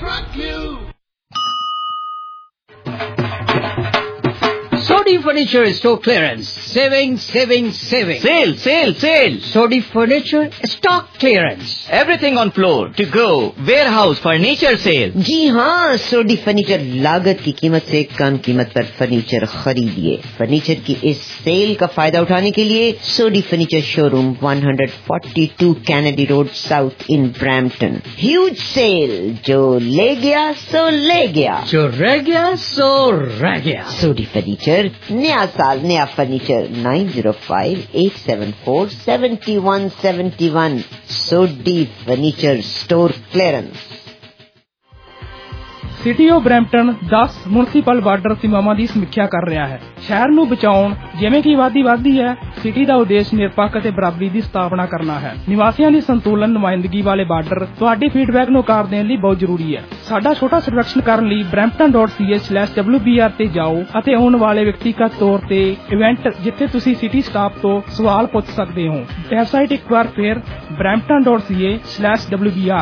Sodi Furniture Stock Clearance. Saving. Sale. Sodi Furniture Stock Clearance. Everything on floor, to go, warehouse, furniture sale. जी हाँ, सोडी furniture लागत की कीमत से कम कीमत पर furniture खरीदिए। Furniture की इस सेल का फायदा उठाने के लिए Sodhi furniture showroom 142 Kennedy road south in Brampton. Huge sale, जो ले गया सो ले गया, जो रह गया सो रह गया। सोडी फर्नीचर, नया साल नया furniture. 905-874-7171 Sodhi furniture store clearance. City of Brampton 10 municipal border ਸੀਮਾਵਾਂ ਦੀ ਸਮੀਖਿਆ ਕਰ ਰਿਹਾ ਹੈ। ਸ਼ਹਿਰ ਨੂੰ ਬਚਾਉਣ ਜਿਵੇਂ ਕਿ ਆਬਾਦੀ ਵਧਦੀ ਹੈ, ਸਿਟੀ ਦਾ ਉਦੇਸ਼ ਨਿਰਪੱਖ ਅਤੇ ਬਰਾਬਰੀ ਦੀ ਸਥਾਪਨਾ ਕਰਨਾ ਹੈ। ਨਿਵਾਸੀਆਂ ਦੀ ਸੰਤੁਲਨ ਨੁਮਾਇੰਦਗੀ ਵਾਲੇ ਬਾਰਡਰ ਤੁਹਾਡੇ ਫੀਡਬੈਕ ਨੂੰ ਆਕਾਰ ਦੇਣ ਲਈ ਬਹੁਤ ਜ਼ਰੂਰੀ ਹੈ। ਸਾਡਾ ਛੋਟਾ ਸਰਵੇਖਣ ਕਰਨ ਲਈ brampton.ca/wbr ਤੇ ਜਾਓ ਅਤੇ ਆਉਣ ਵਾਲੇ ਵਿਅਕਤੀਗਤ ਤੌਰ ਤੇ ਇਵੈਂਟ ਜਿੱਥੇ ਤੁਸੀਂ ਸਿਟੀ ਸਟਾਫ ਤੋਂ ਸਵਾਲ ਪੁੱਛ ਸਕਦੇ ਹੋ। ਵੈਬਸਾਈਟ ਇੱਕ ਵਾਰ ਫਿਰ brampton.ca/wbr।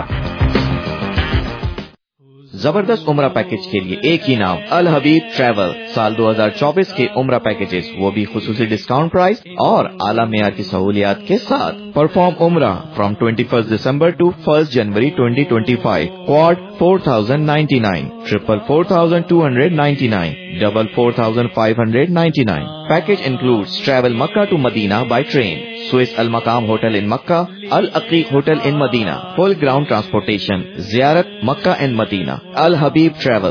जबरदस्त उम्रा पैकेज के लिए एक ही नाम, अल हबीब ट्रैवल। साल 2024 के उम्रा पैकेजेस, वो भी खुसूसी डिस्काउंट प्राइस और आला मेयार की सहूलियात के साथ। Perform Umrah from 21 December to 1 January 2025। Quad 4099, triple 4299, double 4599। Package includes travel Makkah to Madinah by train, Swiss Al Maqam hotel in Makkah, Al Aqeeq hotel in Madinah, full ground transportation, जियारत Makkah and Madinah. Al Habib travel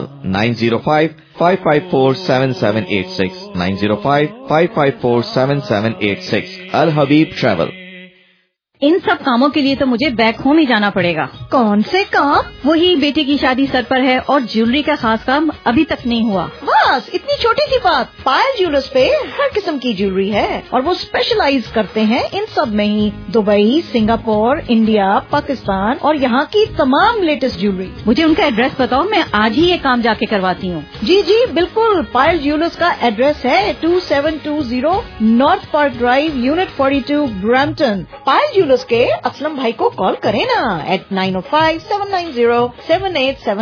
905-554-7786 905-554-7786। Al Habib travel. इन सब कामों के लिए तो मुझे back home ही जाना पड़ेगा। कौन से काम? वही बेटे की शादी सर पर है और ज्वेलरी का खास काम अभी तक नहीं हुआ। बस इतनी छोटी सी बात। पायल ज्वेलर्स पे हर किस्म की ज्वेलरी है और वो स्पेशलाइज करते हैं इन सब में ही। दुबई, सिंगापुर, इंडिया, पाकिस्तान और यहाँ की तमाम लेटेस्ट ज्वेलरी। मुझे उनका एड्रेस बताओ, मैं आज ही ये काम जाके करवाती हूँ। जी जी बिल्कुल। पायल ज्वेलर्स का एड्रेस है 2720 north park drive, unit 42, Brampton. Payal jewellers के असलम भाई को कॉल करें ना at 905-790-7879।